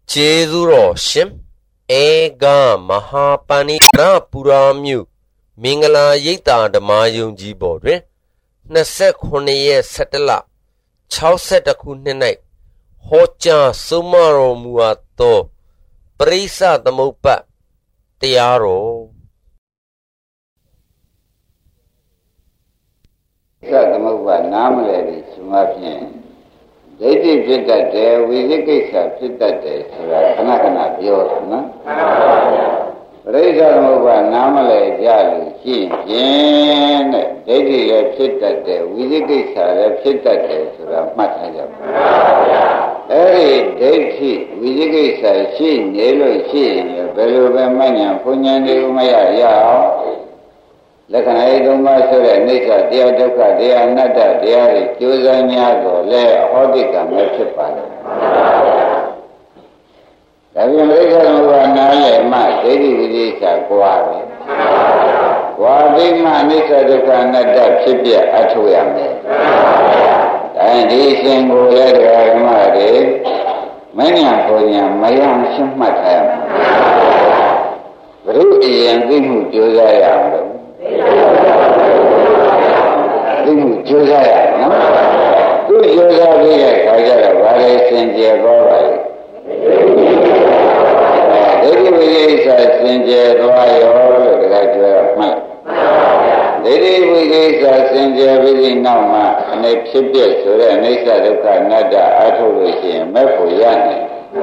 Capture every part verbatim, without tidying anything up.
ကျေးဇူးတော်ရှင်ဧကမဟာပဏိရပူရာမြို့မင်္ဂလာရိပ်သာဓမ္မယုံကြီးပေါ်တွင်နှစ်สิบหกရက်ဆယ်လခြောက်สิบခုနှစ်၌ဟောကြားဆုံးမတော်မူအပ်သောပရိစ္ဆသမုပ္ပါတရားတော်သသမုပ္ပါနားမလဲဒီရှင်မဖြင့်ဒိဋ္ဌိဖြစ်တတ်တယ်ဝိသိကိစ္စဖြစ်တတ်တယ်ဆိုတာခဏခဏပြောတယ်နော်မှန်ပါဗျာပရိစ္ဆသမုပ္ပါနားမလဲကြလို့ရှိရင်တဲ့ဒိဋ္ဌိလည်းဖြစ်တတ်တယ်ဝိသိကိစ္စလည်းဖြစ်တတ်တယ်ဆိုတာမှတ်ထားကြပါမှန်ပါဗျာအဲ့ဒီဒိဋ္ဌိဝိသိကိစ္စရှိနေလို့ရှိရင်ဘယ်လိုပဲမဉ္ဇဉ်ဘုံဉ္ဇဉ်တွေမရရအောင်လက္ခဏာရေးသုံးပါးဆိုတဲ့အိဋ္ဌတရားဒုက္ခတရားအနတ္တတရားတွေကျိုးစားများတော့လဲဟောတိကံပဲဖြစ်ပါတယ်။ဒါပြန်အိဋ္ဌသမုပ္ပါနားလဲမှဒိဋ္ဌိဝိသေသကွာတယ်။ကွာပြီးမှအိဋ္ဌဒုက္ခအနတ္တဖြစ်ပြအထောက်ရမယ်။အဲဒီရှင်ကိုလည်းတရားဓမ္မတွေမဉ္ဇဉ်ဘုံဉ္ဇဉ်မယံရှင်းမှတ်ထားရမယ်။ဘုရုအရင်သိမှုကျိုးစားရအောင်လို့သိမှုကျိုးစားရနော်သူကျိုးစားပြီးတဲ့ခါကျတော့ဘာလဲစင်ကြယ်သွားပါလဲဒိဋ္ဌိဝိသေသစင်ကြယ်သွားရောလို့တခါပြောရမှတ်ဒိဋ္ဌိဝိသေသစင်ကြယ်ပြီးနောက်မှအနေဖြစ်ပြဆိုတဲ့အိဋ္ဌဒုက္ခအနတ္တအထုတ်လို့ရှိရင်မဲ့ဖို့ရနိုင်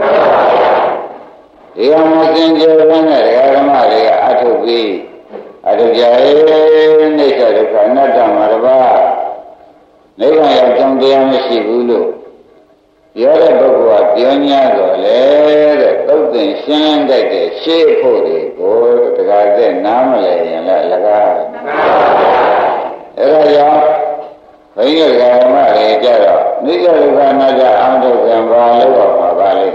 ဒီအောင်မစင်ကြယ်တဲ့ဓမ္မတွေကအထုတ်ပြီးအတုကြရဲ့အိဋ္ဌဒုက္ခအနတ္တမှာတပါးနိဗ္ဗာန်ရောက်ကြောင်းတရားမရှိဘူးလို့ပြောတဲ့ပုဂ္ဂိုလ်ကပြော냐တော့လေတဲ့သုတ်သင်ရှင်းတတ်တဲ့ရှေးဖို့တွေကိုတရားသက်နားမလဲရင်လည်းအလကားအဲ့ဒါကြောင့်ဘိညာဓမ္မတွေကြတော့နိစ္စဒုက္ခအနတ္တအမှန်တရားဘာလို့ဟောမှာပါလဲ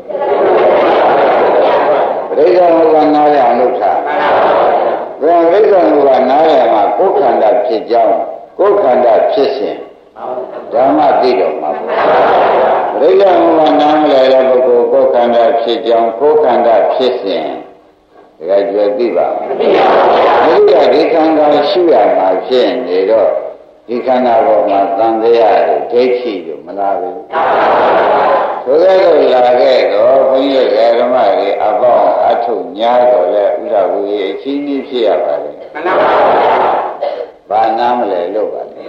ပရိစ္ဆေသမုပ္ပါနားရအောင်လုပ်တာဘယ်ပရိစ္ဆေသမုပ္ပါနားရမှာကိုယ်ခန္ဓာဖြစ်ကြောင်းကိုယ်ခန္ဓာဖြစ်စဉ်ဓမ္မသိတော်မှာပရိစ္ဆေသမုပ္ပါနားမလဲတဲ့ပုဂ္ဂိုလ်ကိုယ်ခန္ဓာဖြစ်ကြောင်းကိုယ်ခန္ဓာဖြစ်စဉ်ဒါကြွယ်သိပါမသိပါဘူးဒါဒီခန္ဓာရှိရမှာဖြစ်နေတော့ဒီခန္ဓာပေါ်မှာသံဃာတွေဒိဋ္ဌိတွေမလာဘူးဆိုကြလို့လာခဲ့တော့ဘုန်းကြီးဓမ္မတွေအပေါင်းအထုညာတော့လဲဥဒ္ဒဝေအချင်းကြီးဖြစ်ရပါလေမှန်ပါပါဘာနာမလဲလို့ပါလေ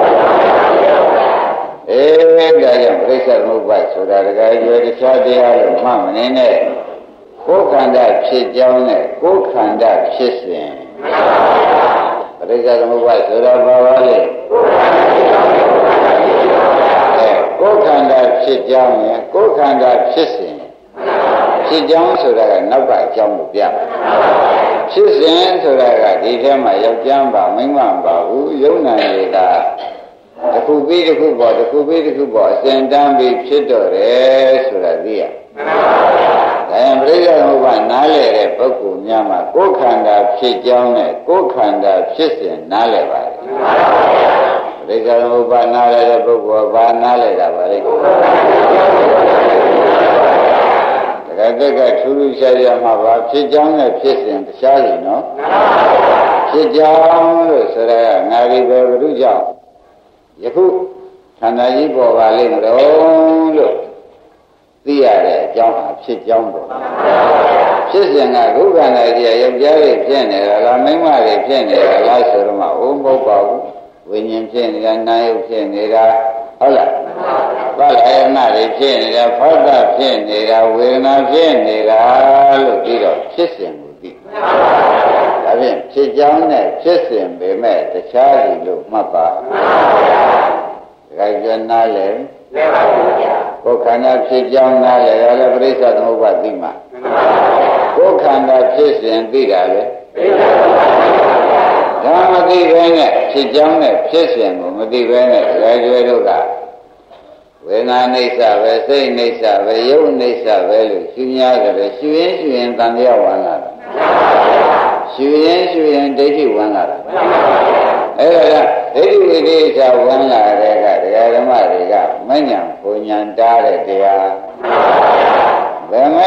အေးဒါကြောင့်ပြိဿသမုပ္ပါဆိုတာတကယ်ရွယ်တခြားတရားလို့မှမနေနဲ့ကိုယ်ခန္ဓာဖြစ်ကြောင်းနဲ့ကိုယ်ခန္ဓာဖြစ်စဉ်ပြိဿသမုပ္ပါဆိုတာဘာပါလဲကိုယ်ခန္ဓာဖြစ်ကြောင်းနဲ့ကိုယ်ခန္ဓာဖြစ်စဉ်ဖြစ်ကြောင်းဆိုတာကနောက်ကအကြောင်းကိုပြတယ်ဖြစ်စဉ်ဆိုတာကဒီထဲမှာယောက်ျားပါမိန်းမပါဘူးယုံနာနေတာတစ်ခုပြီးတစ်ခုပေါ်တစ်ခုပြီးတစ်ခုပေါ်အစဉ်တန်းပြီးဖြစ်တော့တယ်ဆိုတာသိရမှန်ပါဗျာဒါရင်ပြိဿသမုပ္ပါနားလည်တဲ့ပုဂ္ဂိုလ်များမှာကိုယ်ခန္ဓာဖြစ်ကြောင်းနဲ့ကိုယ်ခန္ဓာဖြစ်စဉ်နားလည်ပါတယ်မှန်ပါဗျာပရိစ္ဆေသမုပ္ပါနားလည်တဲ့ပုဂ္ဂိုလ်ကဘာနားလည်တာပါလဲတကယ်တကထူးထူးခြားခြားမှာပါဖြစ်ကြောင်းနဲ့ဖြစ်စဉ်တရားစီနော်ဖြစ်ကြောင်းလို့ဆိုရတာငါဒီပဲဘုရုကြောင့်ယခုခန္ဓာကြီးပေါ်ပါလိမ့်မလို့လို့သိရတဲ့အကြောင်းဟာဖြစ်ကြောင်းပေါ့ဖြစ်စဉ်ကဒုက္ခနာကြီးယောက်ျားတွေဖြစ်နေတာလားမိန်းမတွေဖြစ်နေတာလားဆိုတော့မှအိုးမဟုတ်ပါဘူးဝိညာဉ်ဖြစ်နေတာနာယုတ်ဖြစ်နေတာဟုတ်လားဘာလဲနာတွေဖြစ်နေတာဖောတ္တဖြစ်နေတာဝေဒနာဖြစ်နေတာလို့ပြီးတော့ဖြစ်စဉ်ကိုသိဒါဖြင့်ဖြစ်ကြောင်းနဲ့ဖြစ်စဉ်ပဲမဲ့တခြားစီလို့မှတ်ပါဒါကြိုနားလဲလဲပါဘူးဗျာကိုယ်ခန္ဓာဖြစ်ကြောင်းနားလဲဒါလည်းပရိစ္ဆေသမုပ္ပါသိမှာကိုယ်ခန္ဓာဖြစ်စဉ်သိတာလေသိပါဘူးဒါမသိဘဲနဲ့ဖြစ်ကြောင်းနဲ့ဖြစ်စဉ်ကိုမသိဘဲနဲ့ကြွယ်ကြွယ်တို့ကဝေဒနာအိဋ္ဌပဲစိတ်အိဋ္ဌပဲယုတ်အိဋ္ဌပဲလို့ရှင်းရတယ်ရှင်းရင်ရှင်းရင်တန်တရားဝင်လာတာရှင်းရင်ရှင်းရင်ဒိဋ္ဌိဝင်လာတာအဲ့ဒါကဒိဋ္ဌိဝိသေသဝင်လာတဲ့ကတရားဓမ္မတွေကမဉ္ဇဉ်ဘုံဉဏ်တားတဲ့တရားဘယ်မ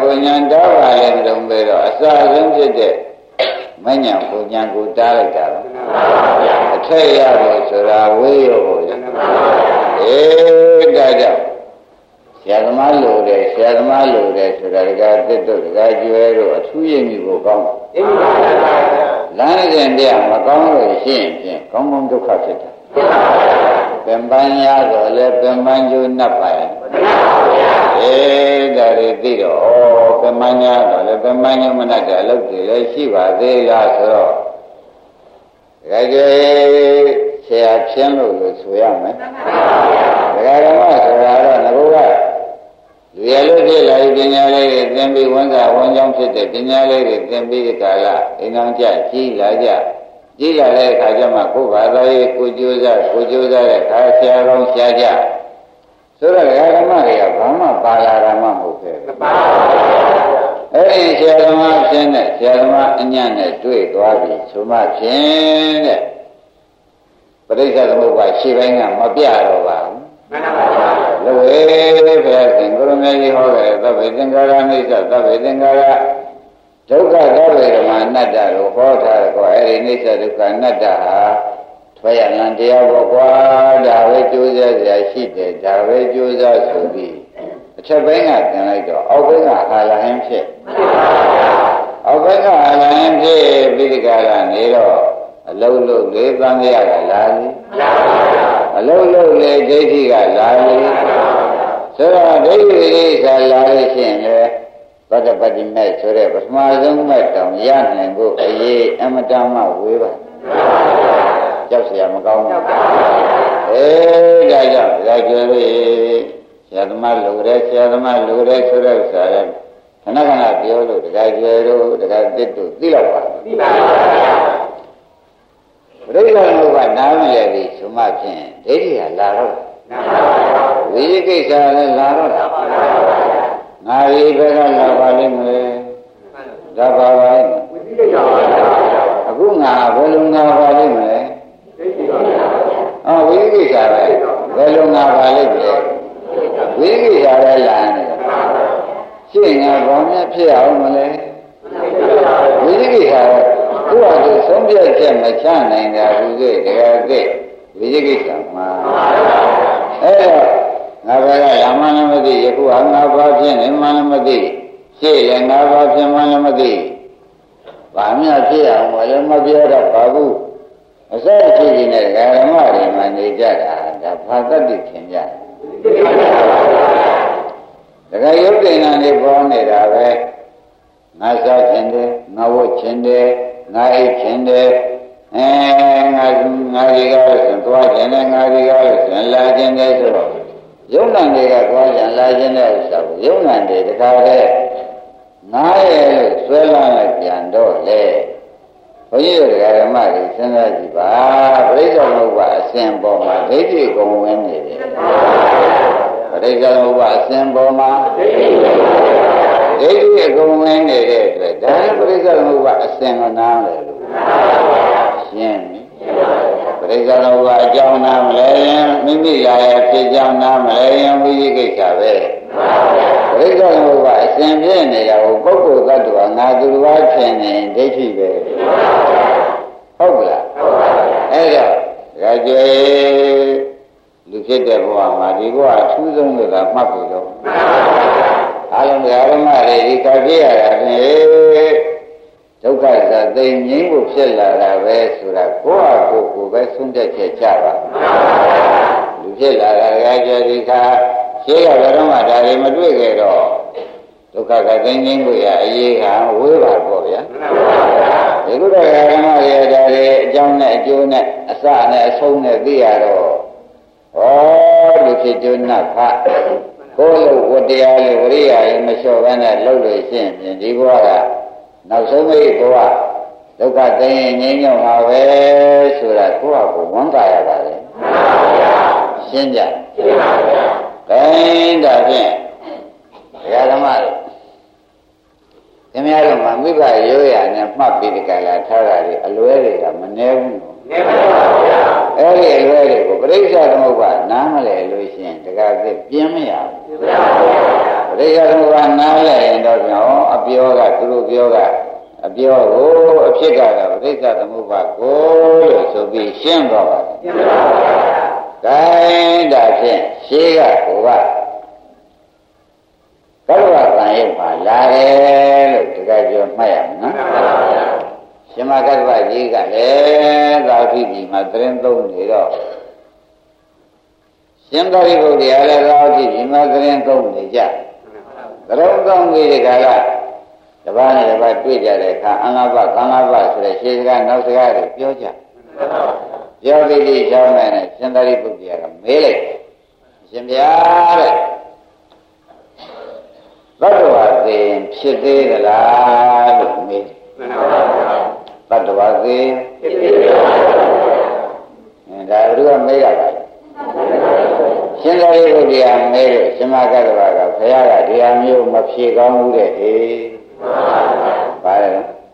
ကိုညာတားပါလေမလို့ပဲတော့အစဆုံးဖြစ်တဲ့မညာကိုညာကိုတားလိုက်တာပါအထက်ရဖို့ဆိုတာဝေးရောပေါ့လေအေးဒါကြောင့်ဆရာသမားလိုတယ်ဆရာသမားလိုတယ်ဆိုတာတကားတစ်တို့တကားကျွဲတို့အထူးရင်ပြီးဖို့ကောင်းတယ်လမ်းစဉ်ပြမကောင်းလို့ရှိရင်ဖြင့်ကောင်းကောင်းဒုက္ခဖြစ်တယ်ပင်ပန်းရတော့လဲပင်ပန်းကျိုးနှပ်ပါရဲ့အေးဒါတွေသိတော့ဩပင်ပန်းရတော့လဲပင်ပန်းကျိုးမနှပ်တဲ့အလုပ်တွေလည်းရှိပါသေးလားဆိုတော့တကယ်ကြီးဆရာချင်းလို့လို့ဆိုရမယ်တကယ်တော့ဆိုတာတော့ငါတို့ကလူရလို့ဖြစ်လာပညာလေးတွေသင်ပြီးဝန်သာဝန်ကြောင်းဖြစ်တဲ့ပညာလေးတွေသင်ပြီးဒီကာလအိမ်အောင်ကြကြီးလာကြကြီးလာတဲ့အခါကျမှကိုယ်ဘာသာရေးကိုကြိုးစားကိုကြိုးစားတဲ့ခါဆရာကောင်းရှားကြဆိုတော့ဓမ္မတွေကဘာမှပါလာတာမှမဟုတ်ပဲမပါဘူးအဲ့ဒီဆရာသမားချင်းနဲ့ဆရာသမားအညံ့နဲ့တွေ့သွားပြီဆိုမှဖြင့်တဲ့ပရိစ္ဆေသမုပ္ပါရှေ့ပိုင်းကမပြတော့ပါဘူးမှန်ပါပါလူဝေဘုရားရှင်ကိုရမေကြီးဟောတယ်သဗ္ဗေသင်္ခါရအိစ္ဆသဗ္ဗေသင်္ခါရဒုက္ခသဗ္ဗေဓမ္မအနတ္တကိုဟောထားတယ်ကွာအဲ့ဒီအိစ္ဆဒုက္ခအနတ္တဟာထွေရလန်တရားပေါ့ကွာဒါပဲကြိုးစားကြရှိတယ်ဒါပဲကြိုးစားဆိုပြီးအချက်ပိုင်းကသင်လိုက်တော့အောက်ပိုင်းကအာလဟံဖြစ်အောက်ပိုင်းကအာလဟံဖြစ်ပြီးဒီကရနေတော့အလုံးလုံးလေးသံဃာကလာပြီအလုံးလုံးလေးဒိဋ္ဌိကလာပြီဆိုတော့ဒိဋ္ဌိကလာလို့ရှိရင်လေဗတ္တပတိမဲ့ဆိုတဲ့ပထမဆုံးမဲ့တောင်ရနိုင်ဖို့အရေးအမတန်မှဝေးပါကြောက်เสียမကောင်းဘူးအေးဒါကြောင့်ဒါကြွယ်လေးဆရာသမားလိုတယ်ဆရာသမားလိုတယ်ဆိုတဲ့ဥစ္စာလည်းခဏခဏပြောလို့တခါကြွယ်တို့တခါတစ်တို့သိတော့ပါသိပါပါဘုရားဘုရားနားမလဲပြီဆိုမှဖြင့်ဒိဋ္ဌိကလာတော့ဝိသိကိစ္စလည်းလာတော့ငါဒီဘက်ကလာပါလိမ့်မယ်ဒါပါပါလိမ့်မယ်အခုငါဘယ်လိုငါပါလိမ့်မယ်ဟောဝိသိကိစ္စပဲဘယ်လိုငါပါလိမ့်မယ်ဝိသိကိစ္စလည်းလာနေတယ်ရှင်းငါဘာများဖြစ်အောင်မလဲဝိသိကိစ္စဘုရားကဆုံးဖြတ်ချက်မချနိုင်တာဘူးလေတကယ်သိဝိသိကိစ္စမှာအဲ့တော့ငါဘက်ကလာမှလည်းမသိယခုဟာငါဘာဖြစ်နေမှလည်းမသိရှေ့လည်းငါဘာဖြစ်မှလည်းမသိဘာမှဖြစ်အောင်လည်းမပြောတော့ပါဘူးအစအဖြစ်ကြီးနဲ့ဓမ္မတွေမှနေကြတာဒါဘာတတ်တိခင်ကြတကယ်ရုပ်တည်နာနေပေါ်နေတာပဲငါစားခြင်းတယ်ငါဝတ်ခြင်းတယ်ငါအိတ်ခြင်းတယ်အဲငါငါဒီကားဆိုသွားခြင်းနဲ့ငါဒီကားဆိုလာခြင်းတယ်ဆိုတော့ယုံနာတွေကသွားခြင်းလာခြင်းတဲ့ဥစ္စာကိုယုံနာတွေတခါတည်းငါရဲ့လို့ဆွဲလာလိုက်ပြန်တော့လေဘုန်းကြီးတို့ဓမ္မတွေစဉ်းစားကြည့်ပါပြိဿသမုပ္ပါအစဉ်ပေါ်မှာဒိဋ္ဌိကုန်ဝင်နေတယ်ပြိဿသမုပ္ပါအစဉ်ပေါ်မှာဒိဋ္ဌိဒိဋ္ဌိအကုန်ဝင်နေတဲ့အတွက်ဒါပြိဿသမုပ္ပါအစဉ်ကနားလေလို့ရှင်းပြီပြိဿသမုပ္ပါအကြောင်းနားမလဲရင်မိမိရာရဲ့ဖြစ်ကြောင်းနားမလဲရင်ဝိသိကိစ္စပဲပြိဿသမုပ္ပါအစဉ်ပြည့်နေတာကိုပုဂ္ဂိုလ်သတ္တဝါငါသူတစ်ပါးဖြစ်နေဒိဋ္ဌိပဲဟုတ်ကလားအဲ့တော့ဒါကြွယ်လူဖြစ်တဲ့ဘဝမှာဒီဘဝအထူးဆုံးလို့သာမှတ်ပြီတော့အားလုံးဓမ္မတွေဒီကပြည့်ရတာဖြင့်ဒုက္ခသာသိငြိမ်းဖို့ဖြစ်လာတာပဲဆိုတာကိုယ့်အကိုယ်ကိုပဲဆုံးဖြတ်ချက်ချပါလူဖြစ်လာတာကကြွယ်ဒီခါရှင်းရတော့မှဒါတွေမတွေ့ခဲ့တော့ဒုက္ခကသိငြိမ်းဖို့ရအရေးဟာဝေးပါပေါ့ဗျာဒီလိုတော့ဓမ္မတွေဒါတွေအကြောင်းနဲ့အကျိုးနဲ့အစနဲ့အဆုံးနဲ့သိရတော့ဩလူဖြစ်ကျွနတ်ခကိုယ်လိုဝတ္တရားလေးဝရိယလေးမလျှော့ဘဲနဲ့လှုပ်လို့ရှိရင်ဒီဘဝကနောက်ဆုံးမိဘဝဒုက္ခသိငြိမ်းညွတ်မှာပဲဆိုတာကိုယ့်အကိုဝန်တာရပါတယ်ရှင်းကြရှင်းပါဗျာဒါဖြင့်ဓမ္မတွေခင်ဗျားတို့မှာမိဘရိုးရာနဲ့မှတ်ပြီးဒီကလာထားတာတွေအလွဲတွေကမနှဲဘူးနော်နှဲပါပါဗျာအဲ့ဒီအလွဲတွေကိုပြိဿသမုပ္ပါနားမလဲလို့ရှိရင်တကားသိပြင်းမရဘူးပြင်းပါဗျာပြိဿသမုပ္ပါနားလဲရင်တော့ပြောအပြောကသူတို့ပြောကအပြောကိုအဖြစ်ကတော့ပြိဿသမုပ္ပါကိုလို့ဆိုပြီးရှင်းတော့ပါရှင်းပါပါဘုရား gain ဒါဖြင့်ရှေးကကိုကကလ္ဝကံရုပ်မှာလာတယ်လို့ဒီကပြောမှတ်ရမယ်နော်ရှင်မကတ္တဝကြီးကလည်းသာတိဒီမှာသရင်သုံးနေတော့ရှင်သာရိပုတ္တရာလည်းသာတိဒီမှာသရင်သုံးနေကြသရုံသုံးပြီးဒီကလာတပားနဲ့တပားတွေ့ကြတဲ့အခါအင်္ဂဘကံ္ဂဘဆိုတဲ့ရှေးစကားနောက်စကားတွေပြောကြပြောပြီးဒီချောင်းနဲ့ရှင်သာရိပုတ္တရာကမေးလိုက်ရှင်ဗျာတဲ့သတ္တဝါသိဖြစ်သေးသလားလို့မေးသတ္တဝါသိဖြစ်သေးသလားအဲဒါဘုရားမေးရတာရှင်သာရိပုတ္တရာမေးလို့ရှင်မကတ္တဝါကဘုရားကဒီအမျိုးမဖြေကောင်းဘူးတဲ့ဟေးပါလဲ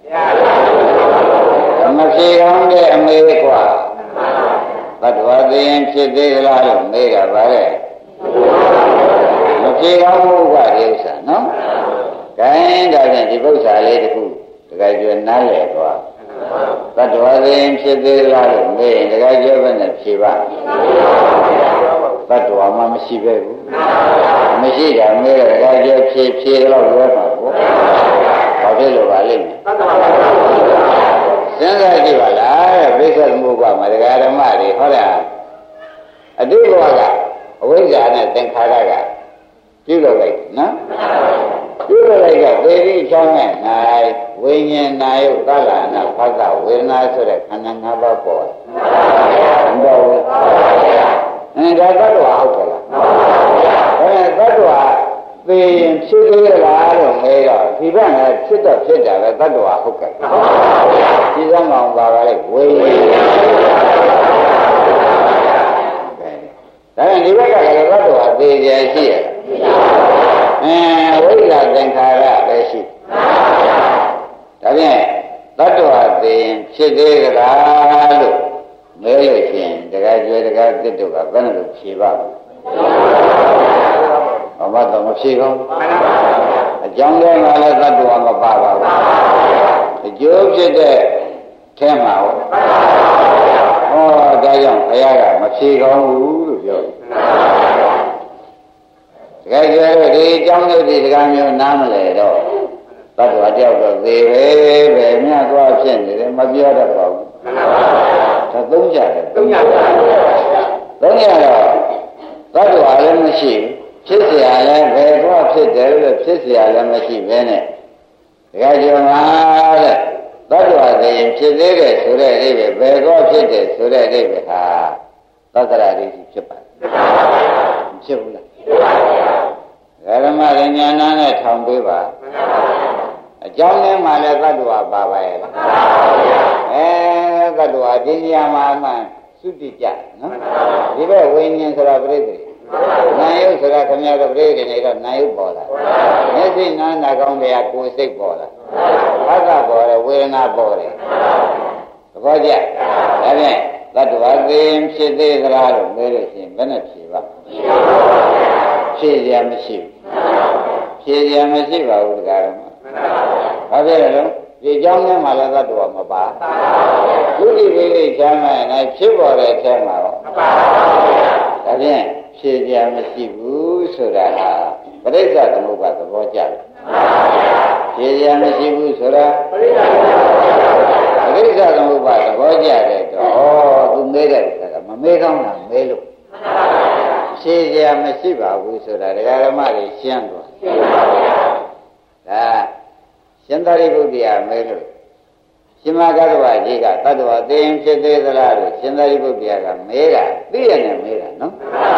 မဖြေကောင်းတဲ့အမေကွာသတ္တဝါသိရင်ဖြစ်သေးသလားလို့မေးတာပါလေမဖြေကောင်းဘူးကွာဒီဥစ္စာနော်။ဒါရင်ဒါဖြင့်ဒီပု္ပ္ပာလေးတစ်ခုတကယ်ကျွနားလည်သွားသတ္တဝါသိရင်ဖြစ်သေးလားလို့မေးရင်တကယ်ကျွပဲနဲ့ဖြေပါသတ္တဝါမှမရှိပဲဘူးမရှိတာမေးတော့တကယ်ကျွဖြေဖြေတော့လွယ်မှာပေါ့ဘာဖြစ်လို့ပါလိမ့်မယ်စဉ်းစားကြည့်ပါလားပြိဿသမုပ္ပါမှာဒကာဓမ္မတွေဟောတာအတုဘဝကအဝိဇ္ဇာနဲ့သင်္ခါရကပြုလုပ်လိုက်နော်ပြုလုပ်လိုက်ကသေတိချောင်းနဲ့နိုင်ဝိညာဉ်နာယုတ်သလနာဖသဝေဒနာဆိုတဲ့ခန္ဓာ၅ပါးပေါ်တယ်မပေါ်ဘူးအဲဒါသတ္တဝါဟုတ်ကလားအဲသတ္တဝါသိရင်ဖြစ်သေးလားလို့မေးတော့ဒီဘက်ကဖြစ်တော့ဖြစ်တာပဲသတ္တဝါဟုတ်ကဲ့ဒီစမ်းကောင်ပါပါလေဝိညာဉ်ဒါနဲ့ဒီဘက်ကလည်းသတ္တဝါသိကြရှိရအဲဝိဇ္ဇာသင်္ခါရပဲရှိဒါဖြင့်သတ္တဝါသိရင်ဖြစ်သေးကြလားလို့မဲလို့ရှိရင်တခါကျွဲတခါတစ်တို့ကဘယ်နဲ့လို့ဖြေပါ့ဘာမှတော့မဖြေကောင်းအကြောင်းထဲမှာလည်းသတ္တဝါမပါပါဘူးအကျိုးဖြစ်တဲ့ထဲမှာဟောဟောဒါကြောင့်ဘုရားကမဖြေကောင်းဘူးလို့ပြောတယ်တကယ်ကျတော့ဒီအကြောင်းလေးဒီစကားမျိုးနားမလဲတော့သတ္တဝါတယောက်တော့သေပဲပဲမြတ်သွားဖြစ်နေတယ်မပြောတတ်ပါဘူးဒါသုံးကြတယ်သုံးကြပါသုံးကြတော့သတ္တဝါလည်းမရှိဘူးဖြစ်เสียလည်းဘယ်တော့ဖြစ်တယ်လို့ဖြစ်เสียလည်းမရှိဘဲနဲ့တကယ်ကြောင့်ပါတဲ့သတ္တဝါသိရင်ဖြစ်သေးတယ်ဆိုတဲ့အိဗေဘယ်တော့ဖြစ်တယ်ဆိုတဲ့အိဗေဟာသတ္တရာဒိဋ္ဌိဖြစ်ပါတယ်ဖြစ်ဘူးလားဖြစ်ပါဘူးဓမ္မရဉာဏနဲ့ထောင်ပေးပါအကြောင်းနဲ့မှလည်းသတ္တဝါပါပါရဲ့လားအဲသတ္တဝါဒီနေရာမှာမှသုတိကြနော်ဒီဘက်ဝိညာဉ်ဆိုတာပြိတ္တိနာယုတ်ဆိုတာခင်ဗျားတို့ပြိတ္တိနေတော့နာယုတ်ပေါ်လာမျက်စိနားနာကောင်းတရားကိုယ်စိတ်ပေါ်လာဘာသာပေါ်တယ်ဝေဒနာပေါ်တယ်သဘောကျဒါဖြင့်သတ္တဝါသိဖြစ်သေးသလားလို့မေးလို့ရှိရင်ဘယ်နဲ့ဖြေပါဖြေရမရှိဘူးဖြေရမရှိပါဘူးတကားတော့ဘာဖြစ်လဲလို့ဒီเจ้าနဲ့မှလည်းသတ္တဝါမပါသုတိပိဋိချမ်းမဲ့နိုင်ဖြစ်ပေါ်တဲ့အထဲမှာတော့မပါဘူးဒါဖြင့်ဖြေရမရှိဘူးဆိုတာဟာပရိစ္ဆသမုပ္ပါသဘောကျတယ်ဖြေရမရှိဘူးဆိုတာပရိစ္ဆပရိစ္ဆသမုပ္ပါသဘောကျတယ်တော့သူမေးတဲ့ဥစ္စာကမမေးကောင်းတာမေးလို့ဖြေရမရှိပါဘူးဆိုတာဒကာဓမ္မတွေရှင်းသွားဒါရှင်သာရိပုတ္တရာမေးလို့ရှင်မကတ္တဝကြီးကတတ္တဝသိရင်ဖြစ်သေးသလားလို့ရှင်သာရိပုတ္တရာကမေးတာသိရနဲ့မေးတာနော်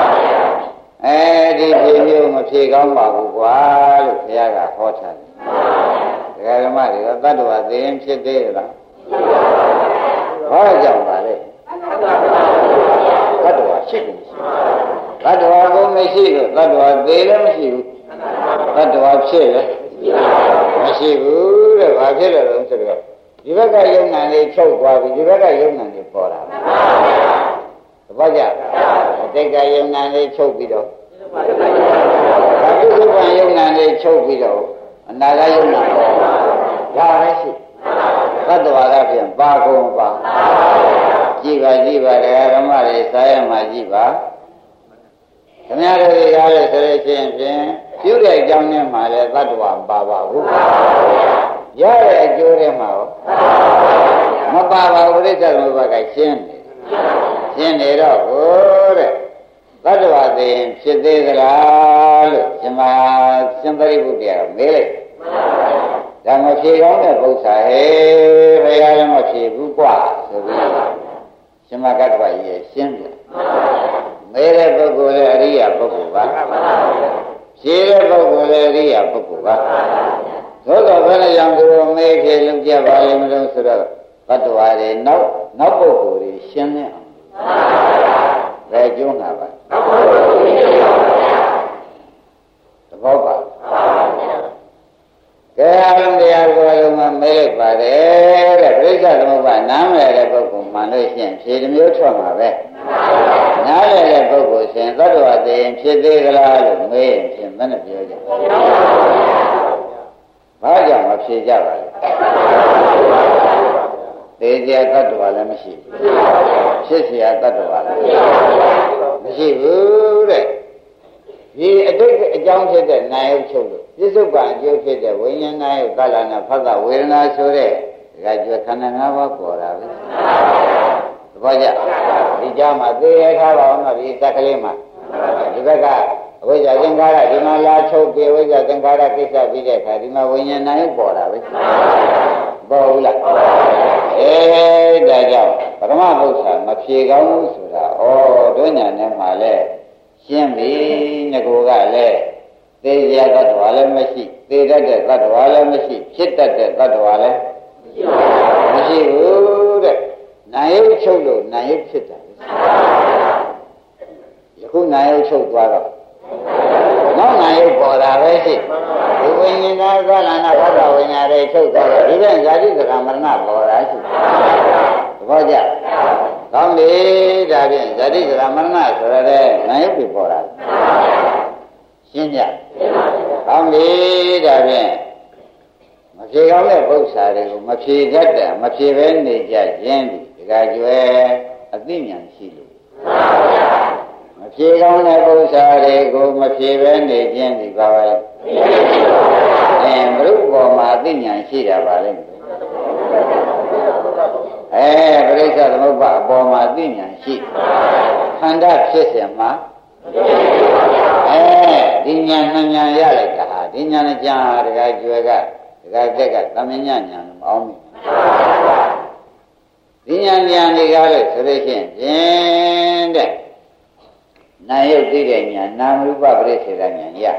အဲဒီဖြေမျိုးမဖြေကောင်းပါဘူးကွာလို့ဘုရားကဟောထားတယ်ဒကာဓမ္မတွေကတတ္တဝသိရင်ဖြစ်သေးသလားဟောကြောင့်ပါလေတတ္တဝရှိတယ်တတ္တဝကိုမရှိလို့တတ္တဝသိလည်းမရှိဘူးတတ္တဝဖြစ်လည်းမရှိဘူးတဲ့ဘာဖြစ်လဲလို့ဆိုတော့ဒီဘက်ကယုံနာလေးချုပ်သွားပြီဒီဘက်ကယုံနာလေးပေါ်လာတယ်သဘောကျအတိတ်ကယုံနာလေးချုပ်ပြီးတော့ဘာဖြစ်လို့ယုံနာလေးချုပ်ပြီးတော့အနာဂတ်ယုံနာပေါ်ဒါပဲရှိသတ္တဝါကဖြင့်ပါကုန်ပါကြည့်ပါကြည့်ပါလေဓမ္မတွေစာရမှာကြည့်ပါခင်ဗျားတို့ရရဆိုလို့ရှိရင်ဖြင့်ပြုတဲ့အကြောင်းနဲ့မှလည်းသတ္တဝါပါပါဘူးရတဲ့အကျိုးတွေမှာရောမပါပါဘူးပြိဿသမုပ္ပါကရှင်းတယ်ရှင်းနေတော့ကိုတဲ့သတ္တဝါသိရင်ဖြစ်သေးသလားလို့ရှင်မရှင်ပရိပုတ္တရာမေးလိုက်ဒါမဖြေကောင်းတဲ့ပု္ပ္ပာဟဲ့ဘယ်ရမဖြေဘူးกว่าဆိုပြီးရှင်မကတ္တဝါကြီးရှင်းတယ်မေးတဲ့ပုဂ္ဂိုလ်လည်းအရိယာပုဂ္ဂိုလ်ပါဖြေတဲ့ပုဂ္ဂိုလ်လည်းအရိယာပုဂ္ဂိုလ်ပါသို့တော်ဘယ်နဲ့ကြောင့်သူမေးဖြေလုပ်ကြပါလိမ့်မလို့ဆိုတော့သတ္တဝါတွေနောက်နောက်ပုဂ္ဂိုလ်တွေရှင်းနေအောင်ဘယ်ကျုံးတာပါသဘောပါကဲအလုံးတရားကိုအလုံးမမေးလိုက်ပါတယ်တဲ့ပြိဿသမုပ္ပါနားမလဲတဲ့ပုဂ္ဂိုလ်မှန်လို့ရှိရင်ဖြေတစ်မျိုးထွက်မှာပဲနားလဲတဲ့ပုဂ္ဂိုလ်ရှင်သတ္တဝါသိရင်ဖြစ်သေးသလားလို့မေးရင်ဖြင့်ဘယ်နဲ့ပြောကြဘာကြောင့်မဖြေကြပါလဲသေကြသတ္တဝါလည်းမရှိဘူးဖြစ်เสียသတ္တဝါလည်းမရှိဘူးတဲ့ဒီအတိတ်အကြောင်းဖြစ်တဲ့နာယုတ်ချုပ်လို့ပြစ္ဆုတ်ပံအကျိုးဖြစ်တဲ့ဝိညာဉ်နာယုတ်ကလနာဖတ်တာဝေဒနာဆိုတဲ့ဒါကြွယ်ခန္ဓာ၅ပါးပေါ်တာပဲသဘောကျဒီကြားမှာသိရထားပါအောင်တော့ဒီသက်ကလေးမှာဒီဘက်ကအဝိဇ္ဇာသင်္ခါရဒီမှာလာချုပ်ပြေဝိဇ္ဇာသင်္ခါရကိစ္စပြီးတဲ့အခါဒီမှာဝိညာဉ်နာယုတ်ပေါ်တာပဲပေါ်ဘူးလားအဲဒါကြောင့်ပရမဘုရားမဖြေကောင်းဘူးဆိုတာဩတို့ညာနဲ့မှလည်းရှင်းပြီငကိုကလည်းသေရတ္တဝါလည်းမရှိသေတတ်တဲ့တ္တဝါလည်းမရှိဖြစ်တတ်တဲ့တ္တဝါလည်းမရှိဘူးတဲ့နာယုတ်ချုပ်လို့နာယုတ်ဖြစ်တာယခုနာယုတ်ချုပ်သွားတော့နောက်နာယုတ်ပေါ်တာပဲရှိဒီဝိညာဉ်သာသလနာဘဂဝိညာဉ်တွေချုပ်သွားတော့ဒီကဇာတိသရမရဏပေါ်တာရှိသဘောကျကောင်းပြီဒါဖြင့်ဇာတိသရမရဏဆိုရတဲ့နာယုတ်တွေပေါ်တာရှင်းကြကောင်းပြီဒါဖြင့်မဖြေကောင်းတဲ့ပု္ပ္ပာတွေကိုမဖြေတတ်တယ်မဖြေပဲနေကြခြင်းဒီကကြွယ်အသိဉာဏ်ရှိလို့မဖြေကောင်းတဲ့ပု္ပ္ပာတွေကိုမဖြေပဲနေခြင်းဒီပါပဲအဲဘုရုပေါ်မှာအသိဉာဏ်ရှိတာပါလေအဲပရိစ္ဆေသမုပ္ပါအပေါ်မှာသိဉာဏ်ရှိခန္ဓာဖြစ်စဉ်မှာအဲဒီဉာဏ်နှဉာဏ်ရလိုက်တာဟာဒီဉာဏ်နဲ့ကြာတကယ်ကျွဲကတကယ်တက်ကသမဉာဏ်ဉာဏ်မအောင်ဘူးဒီဉာဏ်ဉာဏ်တွေကလည်းဆိုလို့ရှိရင်ဖြင့်တဲ့နာယုတ်သိတဲ့ဉာဏ်နာမရူပပရိစ္ဆေဒဉာဏ်ရ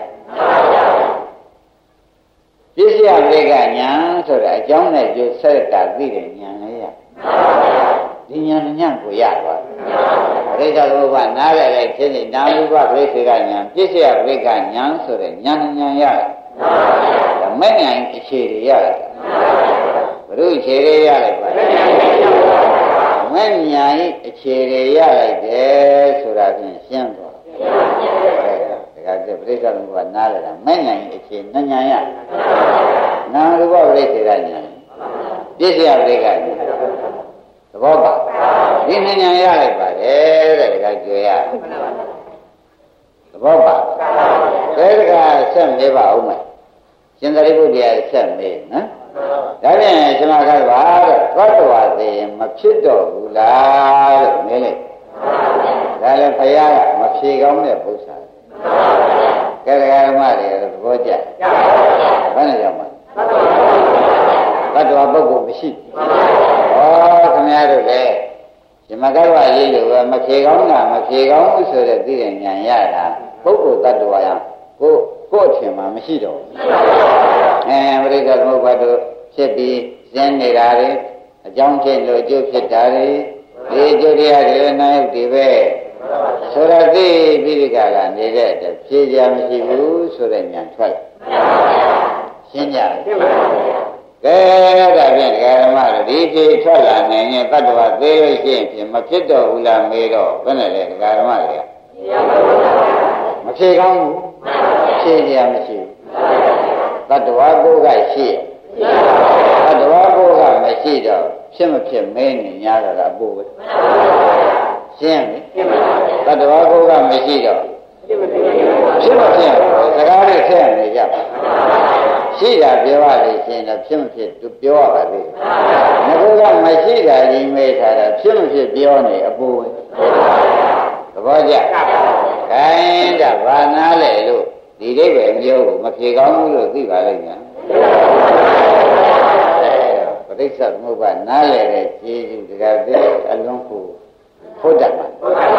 ပြည့်စရာပရိက္ခဉာဏ်ဆိုတဲ့အကြောင်းနဲ့ကျိုးဆက်ကသိတဲ့ဉာဏ်လေးရဒီဉာဏ်ဉာဏ်ကိုရသွားပရိစ္ဆေသမုပ္ပါနားရတဲ့ဖြစ်နေနာမရူပပရိစ္ဆေဒဉာဏ်ပြည့်စရာပရိက္ခဉာဏ်ဆိုတဲ့ဉာဏ်ဉာဏ်ရတယ်ဒါမဲ့ဉာဏ်အခြေတွေရတယ်ဘုရုအခြေတွေရလိုက်ပါမဲ့ဉာဏ်အခြေတွေရလိုက်တယ်ဆိုတာဖြင့်ရှင်းသွားဒါကပြိဿသမုပ္ပါနားရတာမဲ့ဉာဏ်အခြေဉာဏ်ဉာဏ်ရနာမရူပပရိစ္ဆေဒဉာဏ်ပြည့်စရာပရိက္ခဉာဏ်သဘောပါဒီဉာဏ်ဉာဏ်ရလိုက်ပါတယ်တဲ့ဒါကကြွယ်ရသဘောပါဒါကဆက်မေးပါဦးမယ်ရှင်သာရိပုတ္တရာဆက်မေးနော်ဒါဖြင့်ရှင်မကပါတဲ့သတ္တဝါသိရင်မဖြစ်တော့ဘူးလားလို့မေးလိုက်ဒါလည်းဘုရားကမဖြေကောင်းတဲ့ပု္ပ္ပာကဲဒကာဓမ္မတွေသဘောကျဘယ်နဲ့ကြောင့်ပါသတ္တဝါပုဂ္ဂိုလ်မရှိဩခင်ဗျားတို့လည်းဒီမကဝရေးလို့ပဲမဖြေကောင်းတာမဖြေကောင်းဘူးဆိုတဲ့သိတဲ့ဉာဏ်ရတာပုဂ္ဂိုလ်တ attva ရကိုကိုအထင်မှာမရှိတော့ဘူးအဲပရိစ္ဆေသမုပ္ပါတို့ဖြစ်ပြီးဇင်းနေတာတွေအကြောင်းဖြစ်လို့အကျိုးဖြစ်တာတွေဒီအကျိုးတရားတွေနာယုတ်တွေပဲဆိုရသိပြီးဒီကလာနေတဲ့အတွက်ဖြေကြမရှိဘူးဆိုတဲ့ဉာဏ်ထွက်ရှင်းကြတယ်ကဲဒါဖြင့်ဒကာဓမ္မတို့ဒီဖြေထွက်လာနိုင်ရင်တ attva သေးလို့ရှိရင်ဖြင့်မဖြစ်တော့ဘူးလားမေးတော့ဘယ်နဲ့လဲဒကာဓမ္မတွေကမဖြေကောင်းဘူးဖြေကြမရှိဘူးတတ္တဝါကိုကရှိတတ္တဝါကိုကမရှိတော့ဖြစ်မဖြစ်မင်းနေ냐တော့အပိုးပဲရှင်းပြီတတ္တဝါကိုကမရှိတော့ဖြစ်မဖြစ်စကားလေးထည့်နေကြပါရှိတာပြောရလို့ရှင်တော့ဖြစ်မဖြစ်သူပြောရပါသေးတယ်ငါကမရှိတာကြီးမေးထားတာဖြစ်မဖြစ်ပြောနေအပိုးပဲသဘောကျခိုင်းတာဘာနာလဲလို့ဒီအိဗယ်မျိုးကိုမဖြေကောင်းဘူးလို့သိပါလိမ့်မယ်ပဋိစ္စသမုပ္ပါနားလဲတဲ့ခြေစုတကယ်ပြအလုံးကိုဖို့တတ်ပါ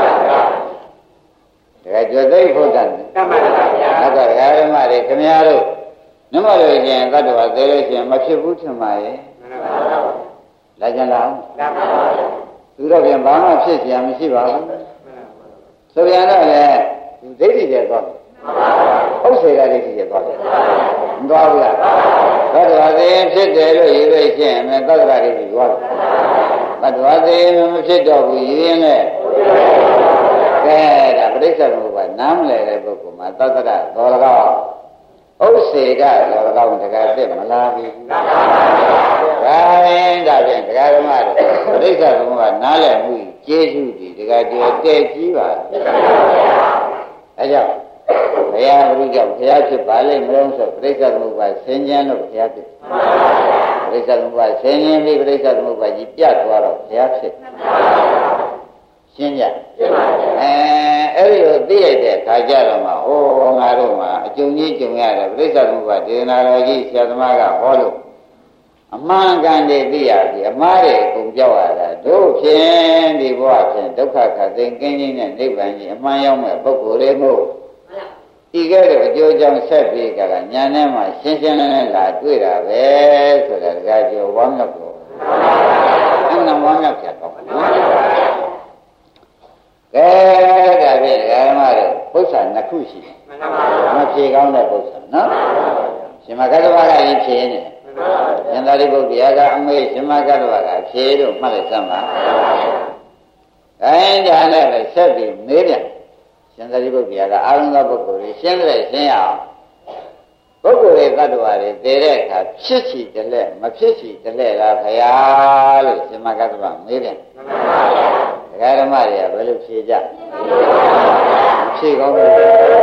တကယ်ကြွသိဖို့တတ်တယ်တတ်ပါပါဗျာနောက်ကဓမ္မတွေခင်ဗျားတို့နမလို့ရင်သတ္တဝါသေးလို့ရှင်မဖြစ်ဘူးထင်ပါရဲ့လာကြလားသူတော့ပြန်ဘာမှဖြစ်เสียမရှိပါဘူးဆိုပြန်တော့လေသူဒိဋ္ဌိတွေတော့ဟုတ်စေကဒိဋ္ဌိတွေတော့မသွားဘူးလားသတ္တဝါသေးဖြစ်တယ်လို့ရေးလို့ရှိရင်သတ္တဝါဒိဋ္ဌိသွားတယ်သတ္တဝါသေးမဖြစ်တော့ဘူးရေးရင်လေကဲဒါပဋိစ္စသမုပ္ပါနားမလဲတဲ့ပုဂ္ဂိုလ်မှာသတ္တရတော်လကောဥစ္စေကတော်လကောတကယ်ပြစ်မလားဘူးဒါရင်ဒါဖြင့်ဒကာဓမ္မတွေပဋိစ္စသမုပ္ပါနားလည်မှုကျေးဇူးဒီဒကာကျေတဲ့ကြီးပါအဲကြောင့်ဘုရားဘုရားကြောင့်ဘုရားဖြစ်ပါလိမ့်မလို့ဆိုပဋိစ္စသမုပ္ပါဆင်းရဲလို့ဘုရားဖြစ်ပဋိစ္စသမုပ္ပါဆင်းရဲပြီးပဋိစ္စသမုပ္ပါကြီးပြတ်သွားတော့ဘုရားဖြစ်ရှင်းကြရှင်းပါဗျာအဲအဲ့ဒီလိုသိရတဲ့ခါကြတော့မှဟိုငါတို့မှာအကျုံကြီးကျုံရတယ်ပဋိစ္စသမုပ္ပါဒေသနာတော်ကြီးဆရာသမားကဟောလို့အမှန်ကန်တွေသိရပြီအမှားတွေအကုန်ပြောက်ရတာတို့ဖြင့်ဒီဘဝဖြင့်ဒုက္ခခတ်သိမ်းကင်းခြင်းနဲ့နိဗ္ဗာန်ကြီးအမှန်ရောက်မဲ့ပုဂ္ဂိုလ်လေးမို့ဒီကဲတော့အကျိုးကြောင့်ဆက်ပြီးကြတာညာထဲမှာရှင်းရှင်းလင်းလင်းလာတွေ့တာပဲဆိုတာတကယ်ကြောဝမ်းမြောက်တော့အဲ့ဒါဝမ်းမြောက်ကြတော့နော်ကဲဒါဖြင့်ဓမ္မတွေပု္ပ္ပာနှစ်ခုရှိတယ်မဖြေကောင်းတဲ့ပု္ပ္ပာနော်ရှင်မကတ္တဝါကရင်ဖြေနေတယ်ရှင်သာရိပုတ္တရာကအမေရှင်မကတ္တဝါကဖြေလို့မှတ်လိုက်စမ်းပါခိုင်းကြနဲ့ပဲဆက်ပြီးမေးပြန်ရှင်သာရိပုတ္တရာကအာရုံသောပုဂ္ဂိုလ်ကြီးရှင်းတယ်ရှင်းရအောင်ပုဂ္ဂိုလ်တွေတ attva တွေတည်တဲ့အခါဖြစ်စီတလဲမဖြစ်စီတလဲလားခရားလို့ရှင်မကတ္တဝါမေးပြန်ဒကာဓမ္မတွေကဘယ်လိုဖြေကြဖြေကောင်းတယ်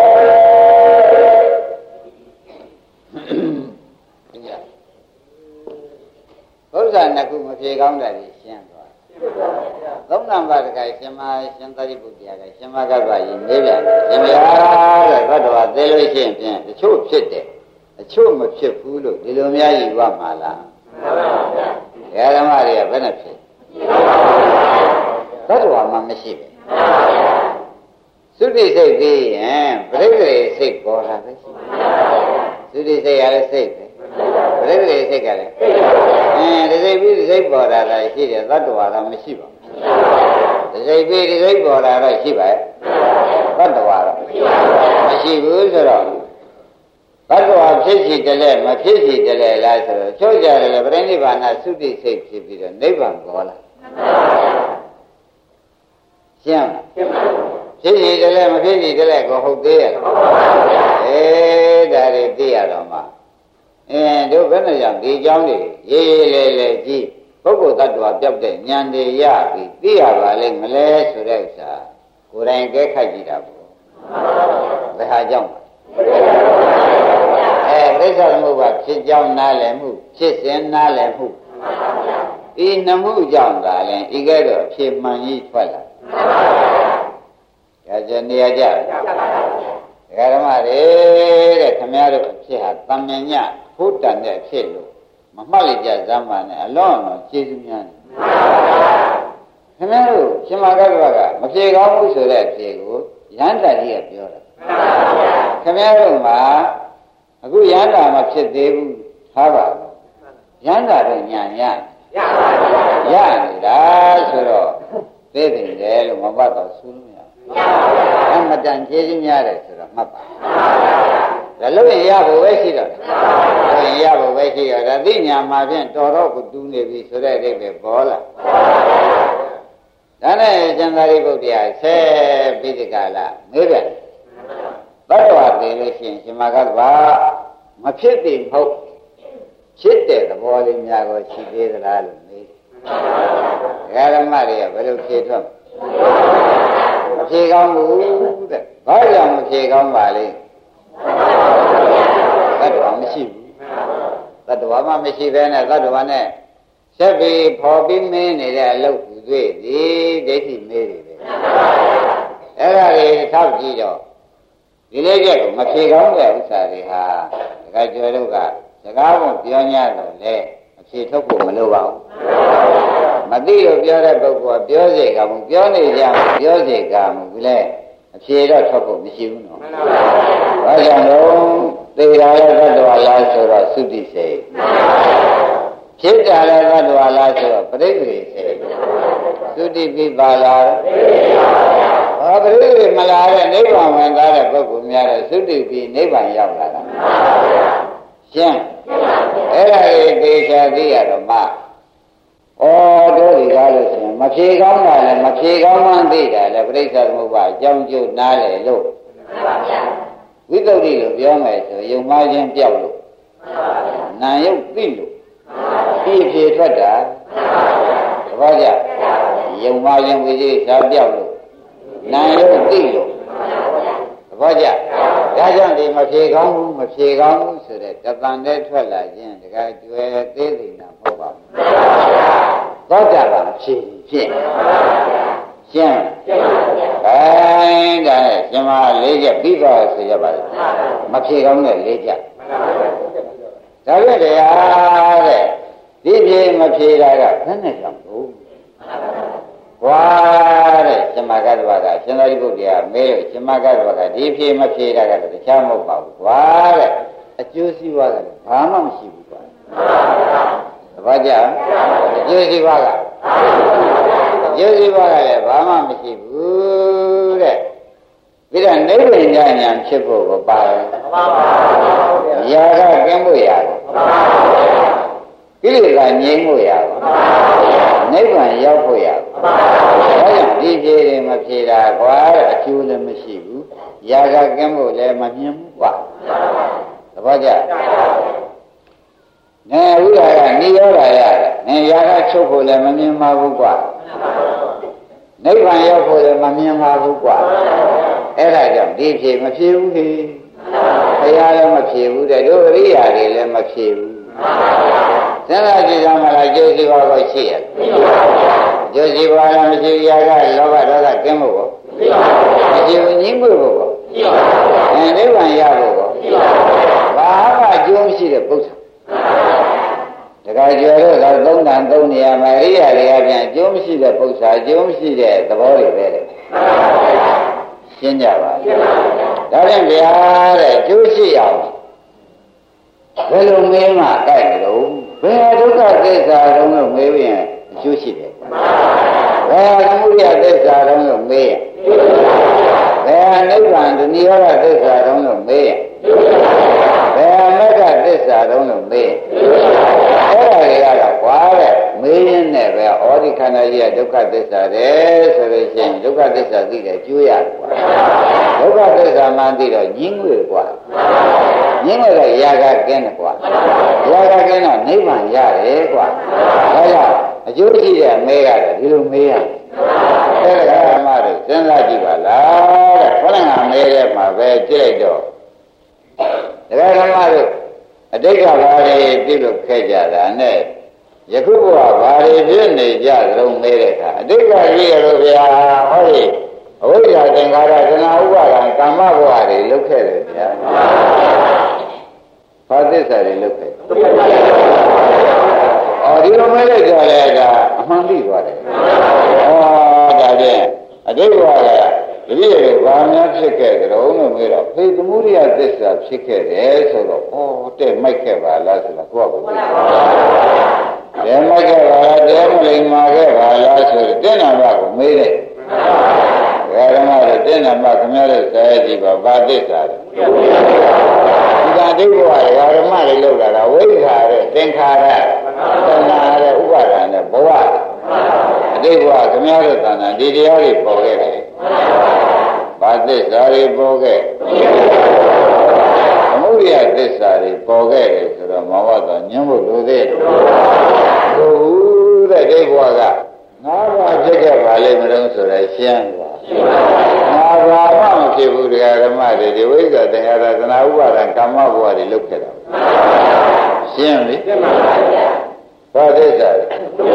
ဘုရားနှစ်ခုမဖြေကောင်းတယ်ရှင်းသွားသုံးနံပါတ်တကယ်ရှင်မရှင်သာရိပုတ္တရာကရှင်မကတ္တဝါကြီးမေးပြန်ရှင်မတဲ့ဘတ်တော်သေးလို့ရှိရင်ဖြင့်တချို့ဖြစ်တယ်တချို့မဖြစ်ဘူးလို့ဒီလိုများယူရမှာလားမှန်ပါဗျာဓမ္မတွေကဘယ်နဲ့ဖြစ်ဘတ်တော်မှမရှိဘူးသုတိစိတ်ပြီးရင်ပရိသေစိတ်ပေါ်လာပဲရှိသုတိစိတ်ရတဲ့စိတ်ပဲပရိသေစိတ်ကလည်းအင်းဒီစိတ်ပြီးဒီစိတ်ပေါ်လာတာရှိတယ်သတ္တဝါတော့မရှိပါဘူးဒီစိတ်ပြီးဒီစိတ်ပေါ်လာတော့ရှိပါရဲ့သတ္တဝါတော့မရှိဘူးဆိုတော့သတ္တဝါဖြစ်စီတလဲမဖြစ်စီတလဲလားဆိုတော့ချုပ်ကြတယ်လေပရိနိဗ္ဗာန်သုတိစိတ်ဖြစ်ပြီးတော့နိဗ္ဗာန်ပေါ်လာရှင်းလားဖြစ်စီတလဲမဖြစ်စီတလဲကိုဟုတ်သေးရဲ့အေးဒါတွေသိရတော့မှအင်းတို့ဘယ်နဲ့ကြောင့်ဒီเจ้าတွေရေးရေးလဲလဲကြည့်ပုဂ္ဂိုလ်တ attva ပြောက်တဲ့ဉာဏ်တွေရပြီးသိရပါလိမ့်မလဲဆိုတဲ့ဥစ္စာကိုယ်တိုင်ကဲခိုက်ကြည့်တာပေါ့ဘယ်ဟာကြောင့်အဲပရိစ္ဆေသမုပ္ပါဖြစ်ကြောင်းနားလည်မှုဖြစ်စဉ်နားလည်မှုဒီနမှုကြောင့်သာလဲဤကဲ့သို့အဖြစ်မှန်ကြီးထွက်လာဒါကြနေရကြဓမ္မတွေတဲ့ခမည်းတော်အဖြစ်ဟာတမ္မညဘုဒ္ဓနဲ့အဖြစ်လို့မမှတ်လိုက်ကြဇမ်းပါနဲ့အလွန်တော့ကျေးဇူးများတယ်ခင်ဗျားတို့ရှင်မကတ္တဝါကမဖြေကောင်းဘူးဆိုတဲ့အဖြေကိုရဟန္တာကြီးကပြောတာခင်ဗျားတို့မှာအခုရဟန္တာမဖြစ်သေးဘူးထားပါဘူးရဟန္တာတော့ညာရရရနေတာဆိုတော့သိတယ်လေလို့မပတ်တော့ဆူလို့မရဘူးအမတန်ကျေးဇူးများတယ်ဆိုတော့မှတ်ပါဒါလို့ရင်ရဖို့ပဲရှိတော့တယ်ရဖို့ပဲရှိတော့ဒါသိညာမှာဖြင့်တော်တော့ကိုတူးနေပြီဆိုတဲ့အိဗယ်ပေါ်လာဒါနဲ့ကျန်သာရိပုတ္တရာဆဲပိဋကလာမေးပြန်ဘတ်တော်တည်လို့ရှိရင်ရှင်မကတ္တဝါမဖြစ်သေးဟုတ်ဖြစ်တဲ့သဘောလေးများကိုရှိသေးသလားလို့မေးတယ်ဓမ္မတွေကဘယ်လိုဖြေထွက်မဖြေကောင်းဘူးတဲ့ဘာကြောင့်မဖြေကောင်းပါလဲသတ္တဝါမရှိဘူးသတ္တဝါမှမရှိဘဲနဲ့သတ္တဝါနဲ့ဆက်ပြီးဖော်ပြီးမင်းနေတဲ့အလုပ်သူတွေ့သည်ဒိဋ္ဌိမေးတယ်ပဲအဲ့ဒါတွေထောက်ကြည့်တော့ဒီလေးချက်ကိုမဖြေကောင်းတဲ့ဥစ္စာတွေဟာတခါကျော်တို့ကစကားပုံပြော냐တော့လေအဖြေထုတ်ဖို့မလိုပါဘူးမသိလို့ပြောတဲ့ပုဂ္ဂိုလ်ကပြောစေကမပြောနေကြမပြောစေကမဘူးလေအဖြေတော့ထုတ်ဖို့မရှိဘူးနော်ဘာကြောင့်လဲသေတာလည်းသတ္တဝါလားဆိုတော့သုတိစေဖြစ်တာလည်းသတ္တဝါလားဆိုတော့ပရိသေစေသုတိပိပါလားဘာပရိသေမလားတဲ့နိဗ္ဗာန်ဝင်သွားတဲ့ပုဂ္ဂိုလ်များတဲ့သုတိပိနိဗ္ဗာန်ရောက်လာတာရှင်းအဲ့ဒါကိုသေချာသိရတော့မှဩတို့ဒီကားလို့ဆိုရင်မဖြေကောင်းတာလည်းမဖြေကောင်းမှန်းသိတာလည်းပြိဿသမုပ္ပါအကြောင်းကျိုးနားလေလို့ဝိသုဒ္ဓိလို့ပြောမယ်ဆိုယုံမှားခြင်းပြောက်လို့နာယုတ်သိလို့ဒီဖြေထွက်တာသဘောကျယုံမှားခြင်းဝိသေသာပြောက်လို့နာယုတ်သိလို့သဘောကျဒါကြောင့်ဒီမဖြေကောင်းဘူးမဖြေကောင်းဘူးဆိုတဲ့တပံနဲ့ထွက်လာခြင်းတခါကျွဲသေးသိတာမဟုတ်ပါဘူးသောတာပန်ဖြေဖြင့်ရှင်းအဲဒါနဲ့ရှင်မလေးချက်ပြီးတော့ဆိုရပါလိမ့်မဖြေကောင်းတဲ့လေးချက်ဒါပဲတရားတဲ့ဒီဖြေမဖြေတာကဘယ်နဲ့ကြောင့်လို့ဝါတဲ့ရှင်မကတ္တဝကရှင်သာရိပုတ္တရာမေးလို့ရှင်မကတ္တဝကဒီဖြေမဖြေတာကတခြားမဟုတ်ပါဘူးဝါတဲ့အကျိုးစီးပွားကလည်းဘာမှမရှိဘူးကွာသဘောကျအကျိုးစီးပွားကအကျိုးစီးပွားကလည်းဘာမှမရှိဘူးတဲ့ပြီးတော့နိဗ္ဗာန်ဉာဏ်ဖြစ်ဖို့ကိုပါတယ်ရာဂကင်းဖို့ရတယ်ကိလေသာငြိမ်းဖို့ရတယ်နိဗ္ဗာန်ရောက်ဖို့ရတယ်ဒါကြောင့်ဒီဖြေတွေမဖြေတာကွာအကျိုးလည်းမရှိဘူးရာဂကင်းဖို့လည်းမမြင်ဘူးကွာသဘောကျနေဥဒ္ဒါကနေရောတာရတယ်နေရာဂချုပ်ဖို့လည်းမမြင်ပါဘူးကွာနိဗ္ဗာန်ရောက်ဖို့လည်းမမြင်ပါဘူးကွာအဲ့ဒါကြောင့်ဒီဖြေမဖြေဘူးခေဘုရားလည်းမဖြေဘူးတဲ့တို့အရိယာတွေလည်းမဖြေဘူးသစ္စာကြည်သာမလားကျိုးစီပါကိုရှိရကျိုးစီပါလည်းမရှိရာကလောဘဒေါသကင်းဖို့ကိုမရှိဘူးငြင်းဖို့ကိုအဲနိဗ္ဗာန်ရဖို့ကိုဘာမှအကျိုးမရှိတဲ့ပု္ပ္ပာတခါကျော်တော့ကသုံးတန်သုံးနေရမှာအရိယာတွေကပြန်အကျိုးမရှိတဲ့ပု္ပ္ပာအကျိုးမရှိတဲ့သဘောတွေပဲတဲ့ရှင်းကြပါဒါဖြင့်ဗျာတဲ့ကျိုးရှိအောင်ဘယ်လိုမေးမှကြိုက်လို့ဘယ်ဒုက္ခသစ္စာတုံးလို့မေးရင်အကျိုးရှိတယ်ဘယ်သမုဒယသစ္စာတုံးလို့မေးရင်ဘယ်နိဗ္ဗာန်နိရောဓသစ္စာတုံးလို့မေးရင်ဘယ်မဂ္ဂသစ္စာတုံးလို့မေးရင်အဲ့ဒါတွေကတော့ကွာတဲ့မေးရင်းနဲ့ပဲဩဒီခန္ဓာကြီးကဒုက္ခသစ္စာတယ်ဆိုလို့ရှိရင်ဒုက္ခသစ္စာသိတယ်ကျိုးရတယ်ကွာဒုက္ခသစ္စာမှသိတော့ညင်းငွေကွာညင်းငွေကရာဂကင်းတယ်ကွာရာဂကင်းတော့နိဗ္ဗာန်ရတယ်ကွာဒါကြောင့်အကျိုးရှိတဲ့မေးရတယ်ဒီလိုမေးရတယ်အဲ့ဒါကမှတော့စဉ်းစားကြည့်ပါလားတဲ့ခொနကမေးတဲ့မှာပဲကြည့်လိုက်တော့တရားဓမ္မတို့အတိတ်ကဘာတွေပြုလုပ်ခဲ့ကြတာနဲ့ယခုဘဝဘာတွေဖြစ်နေကြသလုံးမေးတဲ့အခါအတိတ်ကကြီးရလို့ဗျာဟောဒီအဝိဇ္ဇာသင်္ခါရသနာဥပါဒံကာမဘဝတွေလုပ်ခဲ့တယ်ဗျာဘာသစ္စာတွေလုပ်ခဲ့အော်ဒီလိုမေးလိုက်ကြလဲကအမှန်သိသွားတယ်ဟောဒါဖြင့်အတိတ်ဘဝကဒီလိုဘာများဖြစ်ခဲ့ကြတော့လို့မေးတော့ဖေသမုဒိယသစ္စာဖြစ်ခဲ့တယ်ဆိုတော့ဩတဲ့မိုက်ခဲ့ပါလားဆိုတော့ကိုယ့်ဘာသိတယ်မိုက်ခဲ့ပါလားတဲ့မလိမ္မာခဲ့ပါလားဆိုတော့တဲ့နာမကိုမေးတယ်ဘယ်တော့မှတဲ့နာမခင်ဗျားတို့ဆရာကြီးပါဘာသစ္စာလဲဒီကတိဘဝရာဓမ္မတွေလောက်လာတာဝိဇ္ဇာတဲ့သင်္ခါရသနာတဲ့ဥပါဒံတဲ့ဘဝအတိတ်ဘဝခင်ဗျားတို့သဏ္ဍာန်ဒီတရားတွေပေါ်ခဲ့တယ်ဘာသစ္စာတွေပေါ်ခဲ့သမုဒရိယသစ္စာတွေပေါ်ခဲ့တယ်ဆိုတော့မောဟတော့ညှင်းဖို့လိုသေးတယ်ဘုတဲ့ဒီဘဝကငါးပါးဖြစ်ခဲ့ပါလိမ့်မလို့ဆိုတော့ရှင်းသွားငါးပါးမှမဖြစ်ဘူးတရားဓမ္မတွေဒီဝိဇ္ဇာတရားသနာဥပါဒံကာမဘဝတွေလုပ်ခဲ့တာရှင်းပြီရှင်းပါပါဗျာဘာသစ္စာလဲ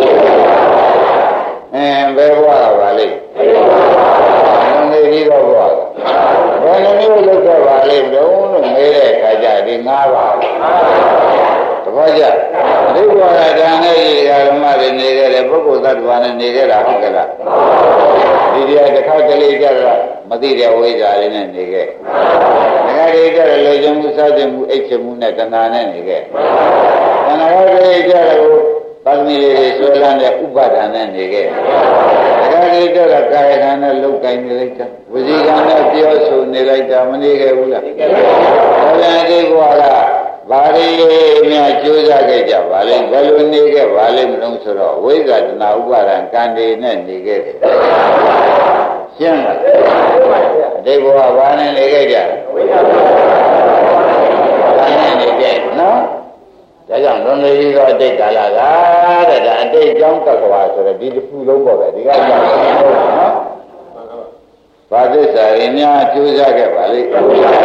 အင်းဘယ်ဘဝကပါလိမ့်နေပြီးတော့ဘဝကဘယ်လိုမျိုးလုပ်ခဲ့ပါလိမ့်မလို့လို့မေးတဲ့အခါကျဒီငါးပါးတပည့်ကြဒီဘဝကတန်တဲ့ဒီဓမ္မတွေနေခဲ့တယ်ပုဂ္ဂိုလ်သတ္တဝါနဲ့နေခဲ့တာဟုတ်ကလားဒီတရားတစ်ခါတလေကြတော့မသိတဲ့ဝိဇ္ဇာလေးနဲ့နေခဲ့ငါတွေကြတော့လေကျမှုစားခြင်းမှုအိတ်ချမှုနဲ့တဏှာနဲ့နေခဲ့တဏှာတွေကြတော့ပါမီလေးဆွဲလန်းတဲ့ဥပါဒဏ်နဲ့နေခဲ့ဒါကြတဲ့တော့ကာယကံနဲ့လုတ်ကင်နေလိုက်တာဝစီကံနဲ့ပြောဆိုနေလိုက်တာမနေခဲ့ဘူးလားဒါပြန်ဒီဘဝကဘာတွေများကြိုးစားခဲ့ကြပါလဲဘယ်လိုနေခဲ့ပါလဲမလို့ဆိုတော့ဝိဇ္ဇာတဏှာဥပါဒံကံတွေနဲ့နေခဲ့တယ်ရှင်းလားဒီဘဝဘာနဲ့နေခဲ့ကြလဲဝိဇ္ဇာကံနဲ့နေခဲ့နော်ဒါကြောင့်လွန်လေကြီးသောအတိတ်ကာလကတဲ့ဒါအတိတ်ကြောင့်ကကွာဆိုတော့ဒီတစ်ခုလုံးပေါ့ပဲဒီကကြောင့်နော်ဘာသစ္စာတွေများကြိုးစားခဲ့ပါလိမ့်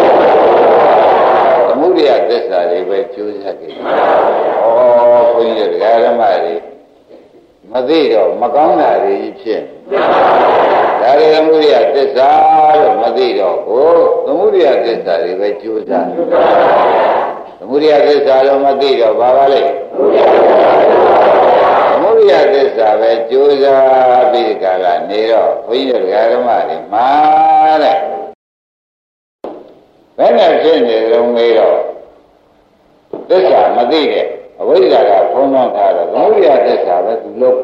သမုဒိယသစ္စာတွေပဲကြိုးစားခဲ့ဩဘုန်းကြီးတရားဓမ္မတွေမသိတော့မကောင်းတာတွေဖြစ်ဒါတွေသမုဒိယသစ္စာလို့မသိတော့ကိုသမုဒိယသစ္စာတွေပဲကြိုးစားသမုဒိယသစ္စာလို့မသိတော့ဘာပါလဲသမုဒိယသစ္စာပဲကြိုးစားပြီးကြတာနေတော့ဘုန်းကြီးတို့ဓမ္မတွေမှာတဲ့ဘယ်နဲ့ဖြစ်နေကြုံမေးတော့သစ္စာမသိတဲ့အဝိဇ္ဇာကဖုံးလွှမ်းထားတော့သမုဒိယသစ္စာပဲသူလို့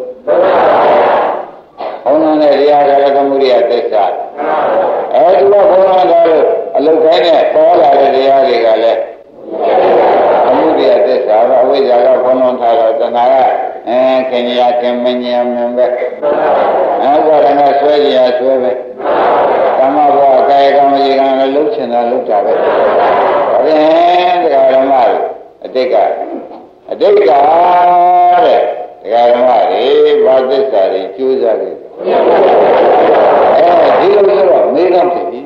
ဖုံးလွှမ်းတဲ့တရားကလည်းသမုဒိယသစ္စာအဲဒီကဖုံးလွှမ်းထားလို့အလုတ်တိုင်းနဲ့ပေါ်လာတဲ့တရားတွေကလည်းသမုဒိယသစ္စာကအဝိဇ္ဇာကဖုံးလွှမ်းထားတော့တဏှာကအဲခင်ညာခင်မညာမင်းပဲအဲဘောရဏဆွဲကြရဆွဲပဲကာမဘဝကာယကံဝစီကံလည်းလှုပ်ချင်တာလှုပ်တာပဲဒါပြန်တရားဓမ္မတွေအတိတ်ကအတိတ်ကတဲ့တရားဓမ္မတွေဘာသစ္စာတွေကျိုးစားကြတယ်အဲဒီလိုဆိုတော့မေးတော့ဖြစ်ပြီ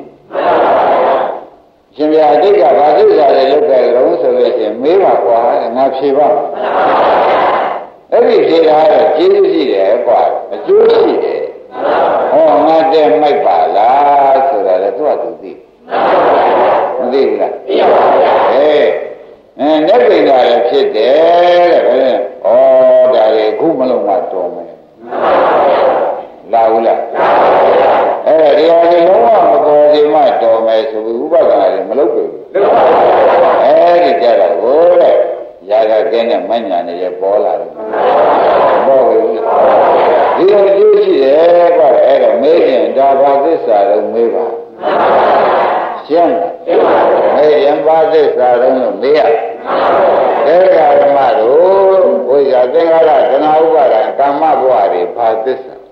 ရှင်ပြအတိတ်ကဘာသစ္စာတွေလုပ်ကြတယ်လို့ဆိုလို့ရှိရင်မေးပါကွာငါဖြေပါအဲ့ဒီဖြေတာတော့ကျေးဇူးရှိတယ်ကွာအကျိုးရှိတယ်ဟောငါတဲ့မိုက်ပါလားဆိုတာလည်းသူကသူသိမသိဘူးလားသိပါပါဗျာအေးအဲလက်ပိန်တာလည်းဖြစ်တယ်တဲ့ဘယ်လဲဩဒါတွေခုမလုံးမတော်မယ်လာဘူးလားလာပါဗျာအဲ့ဒီဟာတွေလုံးဝမပေါ်စီမှတော်မယ်ဆိုပြီးဥပဒနာတွေမလုပ်ဘူးလုပ်ပါဘူးအဲ့ဒီကြတော့ဟိုတဲ့ရာဂကင်းတဲ့မညာနေရပေါ်လာတယ်ပေါ်ဘူးဒီလိုကြည့်ရှိတယ်ကွာအဲ့တော့မေးရင်ဒါဘာသစ္စာတော့မေးပါရှင်းလားမေးရင်ဘာသစ္စာတော့မေးရတရားဓမ္မတို့ဘုရားသင်္ဃာရသနာဥပါဒံကာမဘဝတွေဘာသစ္စာ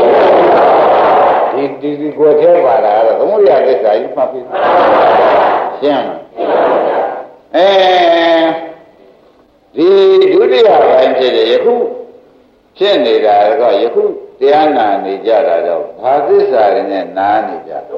ဒီဒီဒီကိုထဲပါတာတော့သမုဒိယသစ္စာကြီးမှတ်ပြီရှင်းလားအဲဒီဒုတိယပိုင်းဖြစ်တယ်ယခုဖြစ်နေတာတော့ယခုတရားနာနေကြတာတော့ဘာသစ္စာတွေနဲ့နားနေကြတော့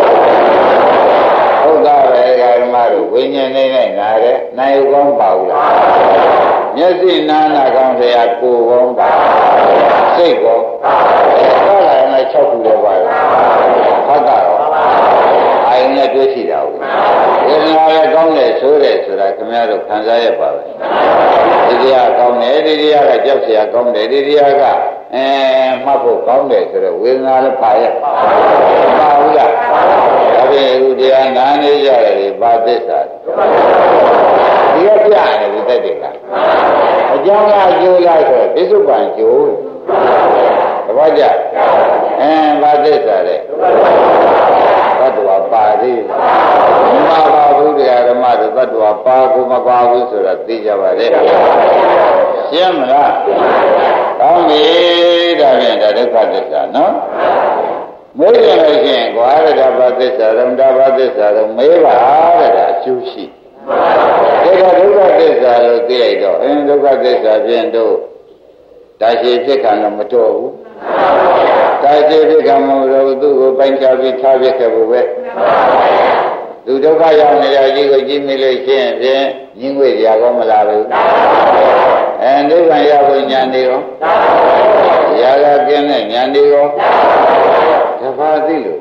ဟုတ်သားပဲဓမ္မတို့ဝိညာဉ်နေနဲ့နားတယ်နိုင်ဥကောင်းပါဘူးလားမျက်စိနားနာကောင်းတရားကိုယ်ကောင်းပါစိတ်ကောသာလာနဲ့၆ခုလည်းပါလားဟုတ်တာရောအာယုံနဲ့တွေ့ရှိတာဟုတ်ဝေဒနာလည်းကောင်းတယ်ဆိုတယ်ဆိုတာခင်ဗျားတို့ခံစားရပါပဲဒီတရားကောင်းတယ်ဒီတရားကကြောက်เสียကောင်းတယ်ဒီတရားကအဲမှတ်ဖို့ကောင်းတယ်ဆိုတော့ဝေဒနာလည်းပါရဲ့ပါဘူးလားဒါပြင်ဒီတရားနာနေကြတယ်ဘာသစ္စာဒီကပြရတယ်ဒီသက်တွေကအကြောင်းအကျိုးလိုက်ဆိုပိစုပန်ကျိုးတပည့်ကြအဲဘာသစ္စာလဲသတ္တဝါပါသေးမပါဘူးတရားဓမ္မတွေသတ္တဝါပါကိုမပါဘူးဆိုတာသိကြပါလေရှင်းမလားကောင်းပြီဒါဖြင့်ဒါဒုက္ခသစ္စာနော်မေးကြလို့ရှိရင်ကွာဒါဘာသစ္စာတော့ဒါဘာသစ္စာတော့မေးပါတဲ့ဒါအကျိုးရှိဒါကဒုက္ခသစ္စာလို့သိလိုက်တော့အင်းဒုက္ခသစ္စာဖြင့်တို့တာရှိဖြစ်ခံတော့မတော်ဘူးတာရှိဖြစ်ခံမလို့သူ့ကိုပိုင်းခြားပြီးထားပြခဲ့ဖို့ပဲသူဒုက္ခရောက်နေတဲ့အကြီးကိုကြည့်မိလို့ရှိရင်ဖြင့်ညင်းဝေရကောမလားဘူးအဲနိဗ္ဗာန်ရောက်ဖို့ဉာဏ်တွေရောရာဂကင်းတဲ့ဉာဏ်တွေရောတပါးသိလို့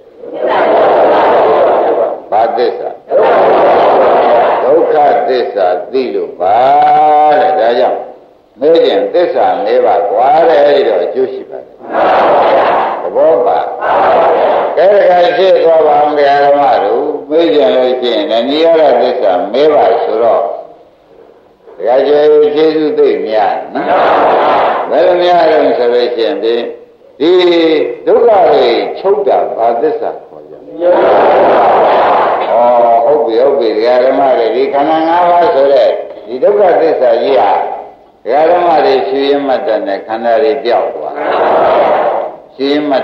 ဘာသစ္စာဒုက္ခသစ္စာသိလို့ပါတဲ့ဒါကြောင့်မေးခြင်းသစ္စာ၄ပါးကွာတဲ့အဲ့ဒီတော့အကျိုးရှိပါတယ်သဘောပါကဲဒါကရှိသွားပါအောင်တရားဓမ္မတို့မေးခြင်းလို့ရှိရင်နိရောဓသစ္စာ၄ပါးဆိုတော့ဒါကြွယ်ကျေးဇူးသိများနော်ဘယ်လိုများလဲဆိုလို့ရှိရင်ဒီဒုက္ခတွေချုပ်တာဘာသစ္စာခေါ်ကြလဲဩဟုတ်ပြီဟုတ်ပြီတရားဓမ္မတွေဒီခန္ဓာ၅ပါးဆိုတဲ့ဒီဒုက္ခသစ္စာကြီးဟာတရားဓမ္မတွေဖြူရင်းမှတ်တဲ့ခန္ဓာတွေပြောက်သွားဖြူရင်းမှတ်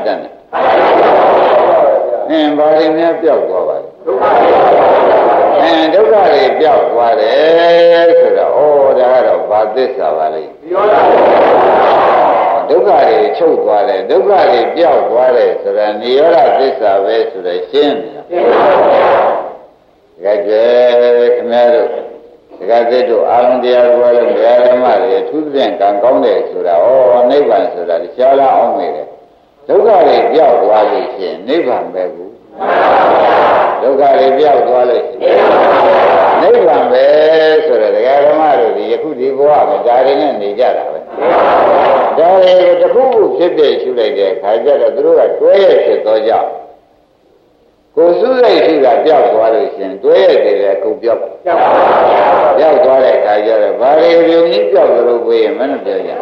တဲ့အင်းဘာတွေများပြောက်သွားပါလဲအင်းဒုက္ခတွေပြောက်သွားတယ်ဆိုတော့ဩဒါကတော့ဘာသစ္စာပါလဲဒုက္ခတွေချုပ်သွားတယ်ဒုက္ခတွေပြောက်သွားတယ်ဆိုတာနိရောဓသစ္စာပဲဆိုတော့ရှင်းပြီလားကြွယ်ခင်ဗျားတို့ဒကာသစ်တို့အာရုံတရားတော်လို့ဘုရားဓမ္မတွေအထူးသဖြင့်ကံကောင်းတယ်ဆိုတာဩနိဗ္ဗာန်ဆိုတာတရားလားအောင်နေတယ်ဒုက္ခတွေပြောက်သွားလို့ရှိရင်နိဗ္ဗာန်ပဲကူဒုက္ခတွေပြောက်သွားလို့ရှိရင်နိဗ္ဗာန်ပဲဆိုတော့ဒကာဓမ္မတို့ဒီယခုဒီဘဝမှာဒါတွေနဲ့နေကြတာပဲဒါတွေတခုခုဖြစ်ဖြစ်ရှုလိုက်တဲ့ခါကျတော့သူတို့ကတွဲရဖြစ်သောကြောင့်ကိုယ်စုစိတ်ရှိတာပြောက်သွားလို့ရှင်တွဲရတယ်လေကိုပြောက်ပြောက်သွားတဲ့ခါကျတော့ဘာတွေပြုံကြီးပြောက်လို့ပြေးရင်မနှပြောကြ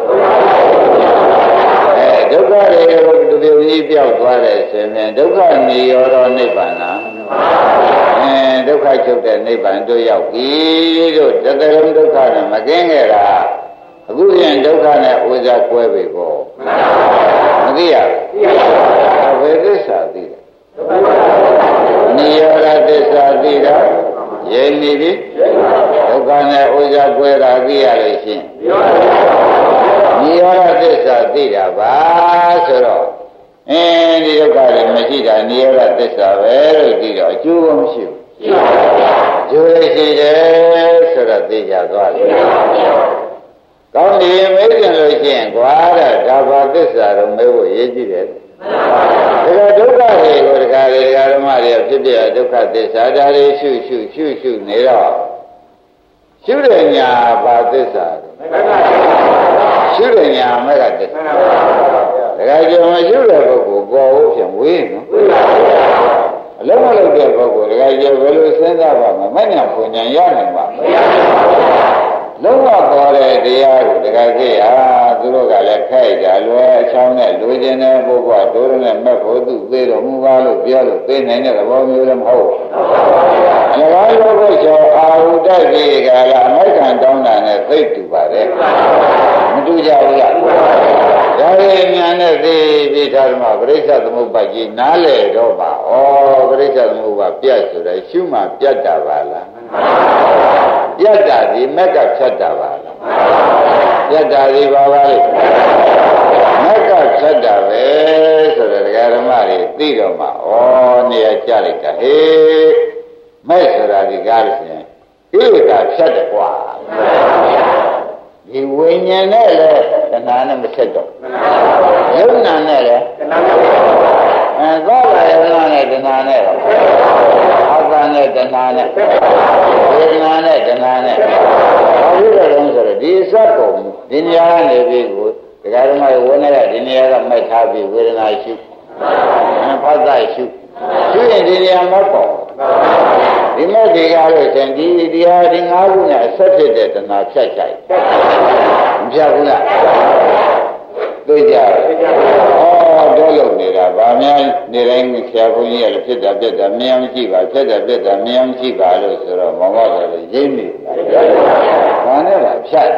အဲဒုက္ခတွေကိုပြုံကြီးပြောက်သွားတယ်ဆိုရင်ဒုက္ခနိရောဓနိဗ္ဗာန်လားအဲဒုက္ခချုပ်တဲ့နိဗ္ဗာန်တို့ရောက်ပြီတို့တကယ်လို့ဒုက္ခနဲ့မကင်းခဲ့တာအခုရင်ဒုက္ခနဲ့ဥစ္စာကွဲပြီပေါ့မသိရဘူးဘယ်သစ္စာသိလဲနိရောဓသစ္စာသိတာရင်းနေပြီဒုက္ခနဲ့ဥစ္စာကွဲတာသိရလို့ရှိရင်နိရောဓသစ္စာသိတာပါဆိုတော့အင်းဒီဒုက္ခတွေမရှိတာနိရောဓသစ္စာပဲလို့သိတော့အကျိုးမရှိဘူးကျိုးရှိတယ်ဆိုတော့သိကြသွားတယ်ကောင်းပြီမေးကြလို့ရှိရင်ကွာတဲ့ဒါဘာသစ္စာတော့မေးဖို့ရေးကြည့်တယ်ဒါကဒုက္ခတွေကိုဒကာတွေဒကာဓမ္မတွေဖြစ်ပြဒုက္ခသစ္စာဒါတွေရှုရှုရှုရှုနေတော့ရှုတဲ့ညာဘာသစ္စာရှုတဲ့ညာမဲ့ကသစ္စာဒကာကျော်မရှုတဲ့ပုဂ္ဂိုလ်ပေါ်ဖို့ဖြင့်ဝေးနော်အလုံးမလုံးတဲ့ပုဂ္ဂိုလ်ဒကာကျော်ဘယ်လိုစဉ်းစားပါမလဲမဉ္ဇဉ်ပူဉ္ဇဉ်ရနိုင်ပါမလားလုံးဝပေါ်တဲ့တရားကိုတခါကြည့်ဟာသူတို့ကလည်းခိုက်တာလွယ်အချောင်းနဲ့လူကျင်တဲ့ပုဂ္ဂိုလ်တို့နဲ့မဲ့ဖို့သူသိတော်မူပါလို့ပြောလို့သိနိုင်တဲ့သဘောမျိုးလည်းမဟုတ်ဘူး။အလကားလောကချောအာဟုတ္တကြီးကလည်းအမိုက်ခံတောင်းတာနဲ့သိတူပါတယ်။မတူကြဘူးလား။ဒါပေမဲ့ညာနဲ့သိပြီးဓမ္မပရိစ္ဆသမုပ္ပါဒ်ကြီးနားလေတော့ပါ။ဩပရိစ္ဆသမုပ္ပါဒ်ပြတ်ဆိုတဲ့ရှုမှပြတ်တာပါလား။ပြတ်တာဒီမက်ကဖြတ်တာပါလားပြတ်တာဒီပါပါလေမက်ကဖြတ်တာပဲဆိုတော့ဒကာဓမ္မတွေသိတော့မှဩနေရာကြလိုက်တာဟေးမဲ့ဆိုတာဒီကားလို့ရှင်ကိလေသာဖြတ်တယ်ကွာဒီဝိညာဉ်နဲ့လည်းတဏှာနဲ့မဆက်တော့ယုံနာနဲ့လည်းတဏှာနဲ့အဲသောတာယုံနာနဲ့တဏှာနဲ့တော့အာသနဲ့တဏှာနဲ့ဝေဒနာနဲ့တဏှာနဲ့ဘာဖြစ်လို့လဲဆိုတော့ဒီစက်ကုန်ဒီနေရာကနေပြီးကိုဒကာဓမ္မတွေဝင်နေတဲ့ဒီနေရာကမိုက်ထားပြီးဝေဒနာရှုဖတ်တာရှုရှုရင်ဒီနေရာမပေါ့ဒီမဲ့ဒီကားလို့ရှင်ဒီတရားဒီငါးခုနဲ့အဆက်ဖြစ်တဲ့တဏှာဖြတ်ချိုက်မဖြတ်ဘူးလားသိကြတယ်ဩတော့လုံနေတာဗာများနေတိုင်းဆရာဘုန်းကြီးကလည်းဖြစ်တာပြက်တာမင်းမကြည့်ပါဖြစ်တာပြက်တာမင်းမကြည့်ပါလို့ဆိုတော့မောင်မောင်ဆိုလည်းရင်းနေဘာနဲ့ပါဖြတ်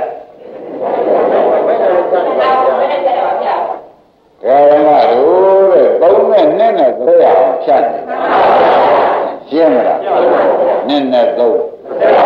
ဒါရမတို့တဲ့သုံးနဲ့နဲ့နဲ့သိအောင်ဖြတ်နေရှင်းမလားနဲ့နဲ့သုံး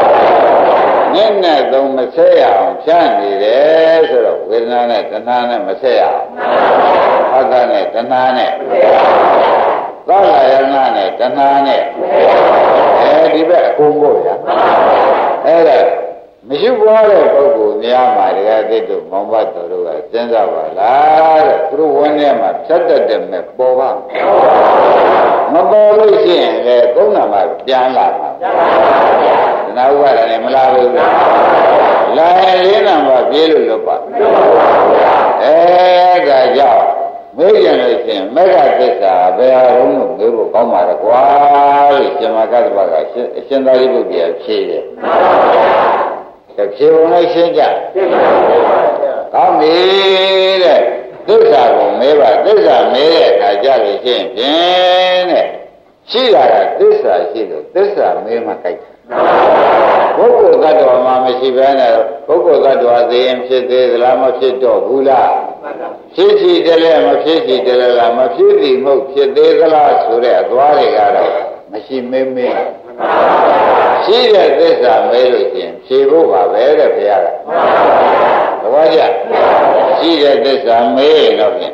သုံးမဆက်ရအောင်ဖြန့်နေတယ်ဆိုတော့ဝေဒနာနဲ့တဏှာနဲ့မဆက်ရအောင်အတ္တနဲ့တဏှာနဲ့သာလယနာနဲ့တဏှာနဲ့အဲဒီဘက်အကုန်ဖို့ရအဲ့ဒါမရှိပွားတဲ့ပုဂ္ဂိုလ်များမှာတရားသိတို့မောင်ဘတော်တို့ကစဉ်းစားပါလားတဲ့သူတို့ဝန်းထဲမှာဖြတ်တတ်တယ်မဲ့ပေါ်ပါမပေါ်လို့ရှိရင်လေသုံးနာမှာပြန်လာမှာတဏှာဥပါဒနဲ့မလာဘူးလာရင်လေးနာမှာပြေးလို့လွတ်ပါအဲဒါကြောင့်မေးကြလို့ရှိရင်မေဃသစ္စာဘယ်ဟာလုံးလို့မေးဖို့ကောင်းပါလဲကွာလို့ရှင်မကတ္တဗကအရှင်သာရိပုတ္တရာဖြေတယ်တဖြေပုံလိုက်ရှင်းကြကောင်းပြီတဲ့သစ္စာကိုမေးပါသစ္စာမေးတဲ့အခါကြလို့ရှိရင်ဖြင့်တဲ့ရှိတာကသစ္စာရှိလို့သစ္စာမေးမှကြိုက်တယ်ပုဂ္ဂိုလ်သတ္တဝါမှာမရှိဘဲနဲ့ပုဂ္ဂိုလ်သတ္တဝါသိရင်ဖြစ်သေးသလားမဖြစ်တော့ဘူးလားဖြစ်ချီတယ်လဲမဖြစ်ချီတယ်လားမဖြစ်သည်မဟုတ်ဖြစ်သေးသလားဆိုတဲ့အသွားတွေကတော့မရှိမင်းမင်းရှိတဲ့သစ္စာမဲလို့ရှိရင်ဖြေဖို့ပါပဲတဲ့ဘုရားကသဘောကျရှိတဲ့သစ္စာမဲတော့ဖြင့်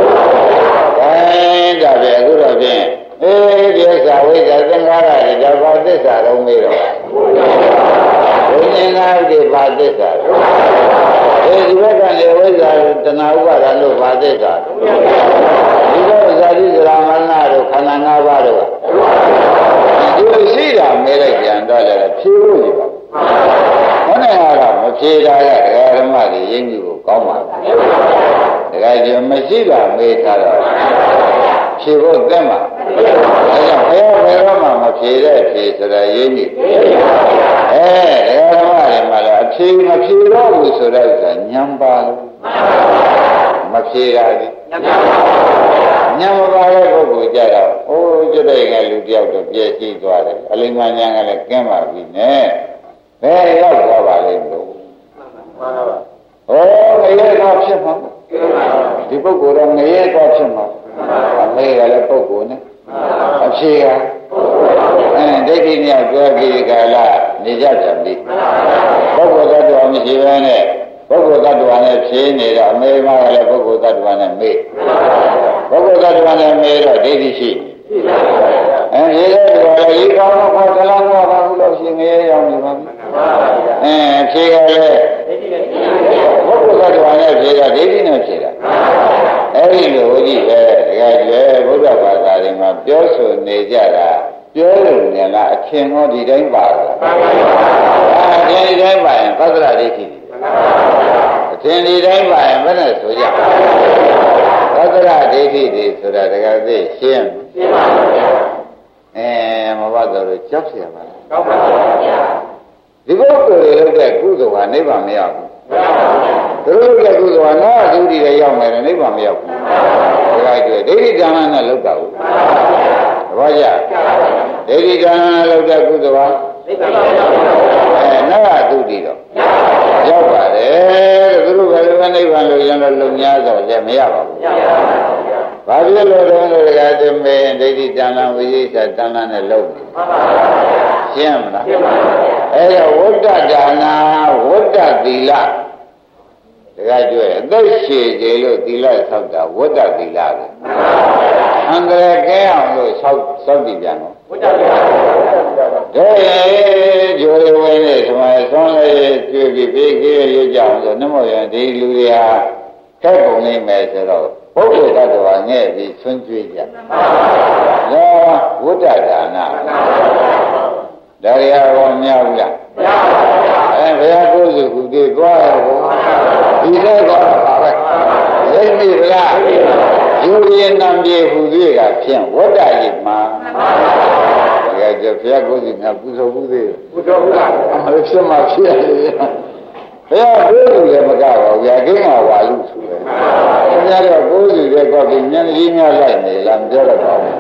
အဲဒါပဲအခုတော့ဖြင့်အေးဒီဥစ္စာဝိဇ္ဇာသင်္ခါရတွေဒါဘာသစ္စာတော့မေးတော့ဘုရင်နာဒီဘာသစ္စာအေးဒီဘက်ကလေဝိဇ္ဇာတဏှာဥပါဒံလို့ဘာသစ္စာဒီဘက်ဇာတိဇရာမဏတို့ခန္ဓာ၅ပါးတို့ဒီလိုရှိတာမဲလိုက်ပြန်တော့လည်းဖြေဖို့ရပါဘုန်းနဲ့ကတော့မဖြေတာကဒကာဓမ္မတွေရင်းကြီးကိုကောင်းပါဘူးဒကာကျမရှိတာမေးထားတော့ဖြေဖို့တက်မှာအဲကြောင့်ဘယ်ဘယ်တော့မှမဖြေတဲ့ဖြေဆိုတာရင်းကြီးအဲဒကာဓမ္မတွေမှလည်းအဖြေမဖြေတော့ဘူးဆိုတော့ညံပါလို့မဖြေတာဒီညံမပါတဲ့ပုဂ္ဂိုလ်ကြတော့အိုးကျွတ်တဲ့ငယ်လူတယောက်တော့ပြည့်စည်သွားတယ်အလိမ္မာညာကလည်းကင်းပါပြီနဲ့ဘယ်ရောက်သွားပါလိမ့်မလို့မှန်ပါပါဟောငရဲတော့ဖြစ်မှာဒီပုဂ္ဂိုလ်တော့ငရဲတော့ဖြစ်မှာအမေကလည်းပုဂ္ဂိုလ်နဲ့အဖြေကအဲဒိဋ္ဌိနဲ့ပြောပြီးကြလားနေကြကြပြီပုဂ္ဂိုလ်သတ္တဝါမရှိဘဲနဲ့ပုဂ္ဂိုလ်သတ္တဝါနဲ့ဖြေနေတော့အမေမကလည်းပုဂ္ဂိုလ်သတ္တဝါနဲ့မေးပုဂ္ဂိုလ်သတ္တဝါနဲ့မေးတော့ဒိဋ္ဌိရှိအဲဒီတော့ဒီကောင်းတော့ခေါ်ကလန်းတော့ဘာလို့လို့ရှိငရဲရောက်နေပါ့အဲဖြေကလည်းပုဂ္ဂိုလ်သတ္တဝါနဲ့ဖြေတာဒိဋ္ဌိနဲ့ဖြေတာအဲဒီလိုဟိုကြည့်ပဲတကယ်ကျဲဘုရားဘာသာတွေမှာပြောဆိုနေကြတာပြောလို့နေလားအခင်ဟောဒီတိုင်းပါလားအခင်ဒီတိုင်းပါရင်သတ္တရဒိဋ္ဌိအခင်ဒီတိုင်းပါရင်ဘယ်နဲ့ဆိုကြသတ္တရဒိဋ္ဌိတွေဆိုတာတကယ်သိရှင်းရှင်းပါဗျာအဲမဘတော်တို့ကြောက်เสียပါလားကြောက်ပါဗျာဒီဘုရားတွေလုပ်တဲ့ကုသိုလ်ဟာနိဗ္ဗာန်မရောက်ဘူးသူတို့လုပ်တဲ့ကုသိုလ်ဟာနောအသုတိတွေရောက်မယ်နိဗ္ဗာန်မရောက်ဘူးဒါကြိုဒိဋ္ဌိကံနဲ့လုပ်တာဟုတ်သဘောကျဒိဋ္ဌိကံနဲ့လုပ်တဲ့ကုသိုလ်ဟာနိဗ္ဗာန်ရောက်အဲနောအသုတိတော့ရောက်ပါတယ်သူတို့ဘယ်လိုနိဗ္ဗာန်လို့ရလို့လုံများဆိုလည်းမရပါဘူးဘာဖြစ်လို့လဲလို့တကယ်တည်းမင်းဒိဋ္ဌိတဏ္ဍဝိသေသတဏ္ဍနဲ့လုပ်နေရှင်းမလားရှင်းပါပါအဲဒါဝတ္တဒါနာဝတ္တသီလတကယ်ကျွဲအသက်ရှည်ကြလို့သီလဆောက်တာဝတ္တသီလပဲအန္တရာယ်ကဲအောင်လို့ဆောက်ဆောက်ကြည့်ပြန်တော့ဝတ္တသီလတဲ့ဂျိုးရဝင်းနဲ့ဒီမှာသွန်းလေးကျွေးပြီးပြေးကြီးရကြအောင်ဆိုနှမို့ရင်ဒီလူတွေဟာထက်ပုံနေမယ်ဆိုတော့ပုဂ္ဂိုလ်တ attva ငဲ့ပြီးဆွန့်ကြွေးကြရောဝတ္တဒါနဒါရီဟာဘောများဘူးလားအဲဘုရားကိုယ်စုခုတည်းသွားရောဒီတဲ့တော့ပါပဲသိပြီလားယူရည်နံပြေဟူသေးကဖြင့်ဝတ္တကြီးမှာတကယ်ကြဘုရားကိုယ်စုများပူဇော်ဘူးသေးပူဇော်ဘူးလားအဲဖြစ်မှဖြစ်ရဘုရားကိုယ်စုလည်းမကပါဘူးဗျာကိန်းကဝါလူဆိုတယ်ဘုရားတော့ကိုယ်စုလည်းကောက်ပြီးဉာဏ်ကြီးများလိုက်နေလားမပြောတော့ပါဘူး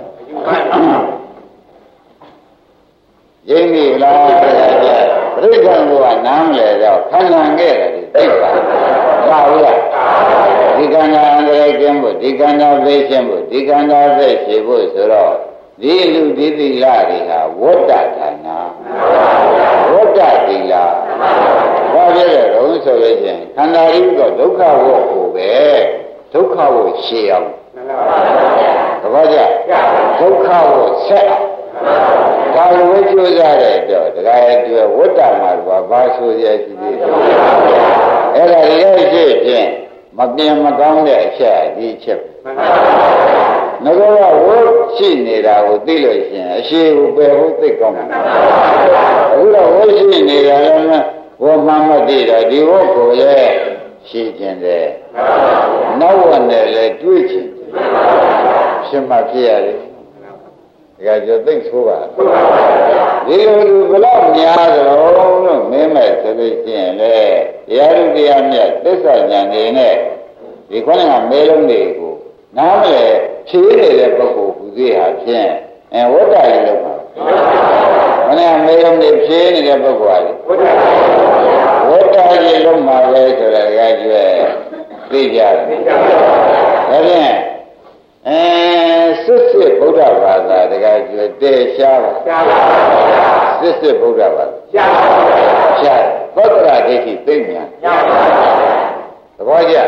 ရင်းပြီလားပြိဿံကနားမလဲတော့ခံခံခဲ့တယ်သိပါပါဘူးလားဒီကံနာအန္တရာယ်ကျင်းဖို့ဒီကံနာသိရှင်းဖို့ဒီကံနာသိရှိဖို့ဆိုတော့ဒီလူဒီသီလတွေဟာဝတ္တဌာနဝတ္တသီလဘာဖြစ်လဲတော့ဆိုလို့ချင်းခန္ဓာဤတော့ဒုက္ခဝတ်ကိုပဲဒုက္ခဝတ်ရှေ့အောင်သဘောကျဒုက္ခဝတ်ဆက်ဒါလိုပဲကြိုးစားတဲ့တော့တရားရဲ့ကျွဲဝတ္တမှာတော့ဘာဆိုရရှိသေးတယ်အဲ့ဒါရဲ့ရှိဖြင့်မပြင်းမကောင်းတဲ့အချက်ဒီချက်ငါကဝတ်ရှိနေတာကိုသိလို့ရှိရင်အရှိကိုပယ်ဖို့သိကောင်းတယ်အခုတော့ဝတ်ရှိနေတာလည်းဝတ်မှမသိတော့ဒီဝတ်ကိုလည်းရှိခြင်းတယ်နောက်ဝတ်နဲ့လည်းတွေးခြင်းရှင်မဖြစ်ရတယ်ဒါကြသိဆိုးပါဒီလိုလူဘလောက်များသလဲလို့မင်းမဲ့ဆိုလို့ရှိရင်လေတရားဥတရားမြတ်သစ္စာဉာဏ်တွေနဲ့ဒီခေါင်းကမဲလုံးတွေကိုနားမလဲဖြေးနေတဲ့ပုဂ္ဂိုလ်ဟူသေးဟာဖြင့်အဲဝတ္တရီလောက်ပါခေါင်းကမဲလုံးတွေဖြေးနေတဲ့ပုဂ္ဂိုလ်ဟာဝတ္တရီလောက်မှာပဲဆိုတာကကျွဲသိကြတယ်ဒါဖြင့်အဲစစ်စစ်ဗုဒ္ဓဘာသာတကယ်ကျွဲတေရှားပါစစ်စစ်ဗုဒ္ဓဘာသာရှားရှားသောတ္တရာဒိဋ္ဌိသိညာသဘောကျ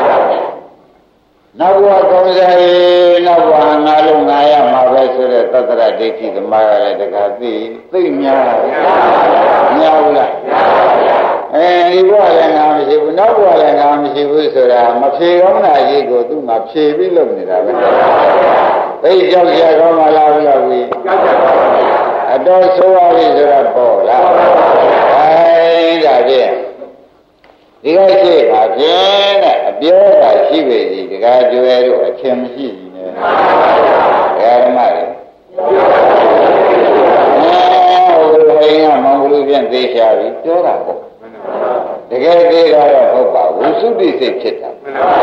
နောက်ဘဝကောင်းစားရေးနောက်ဘဝငါလုံးငါရမှာပဲဆိုတဲ့သတ္တရဒိဋ္ဌိသမားရတဲ့တခါသိသိများလားများဘူးလားအဲဒီဘဝလည်းငါမရှိဘူးနောက်ဘဝလည်းငါမရှိဘူးဆိုတာမဖြေကောင်းတာကြီးကိုသူ့မှာဖြေပြီးလုပ်နေတာပဲသိကြောက်ရကောင်းမလားဘုရားကြီးအတော်ဆိုးရပြီဆိုတာပေါ့လားအဲဒါဖြင့်ဒီကရှိပါဖြင့်တဲ့အပြောတာရှိပေစီတကားကျွဲတို့အထင်မရှိဘူးနဲ့ဓမ္မတွေအဲဟိုလိုဟိန်းကမောင်ကလေးပြန်သေးချာပြီပြောတာပေါ့တကယ်သေးတာတော့ဟုတ်ပါဘူးသုတိစိတ်ဖြစ်တာ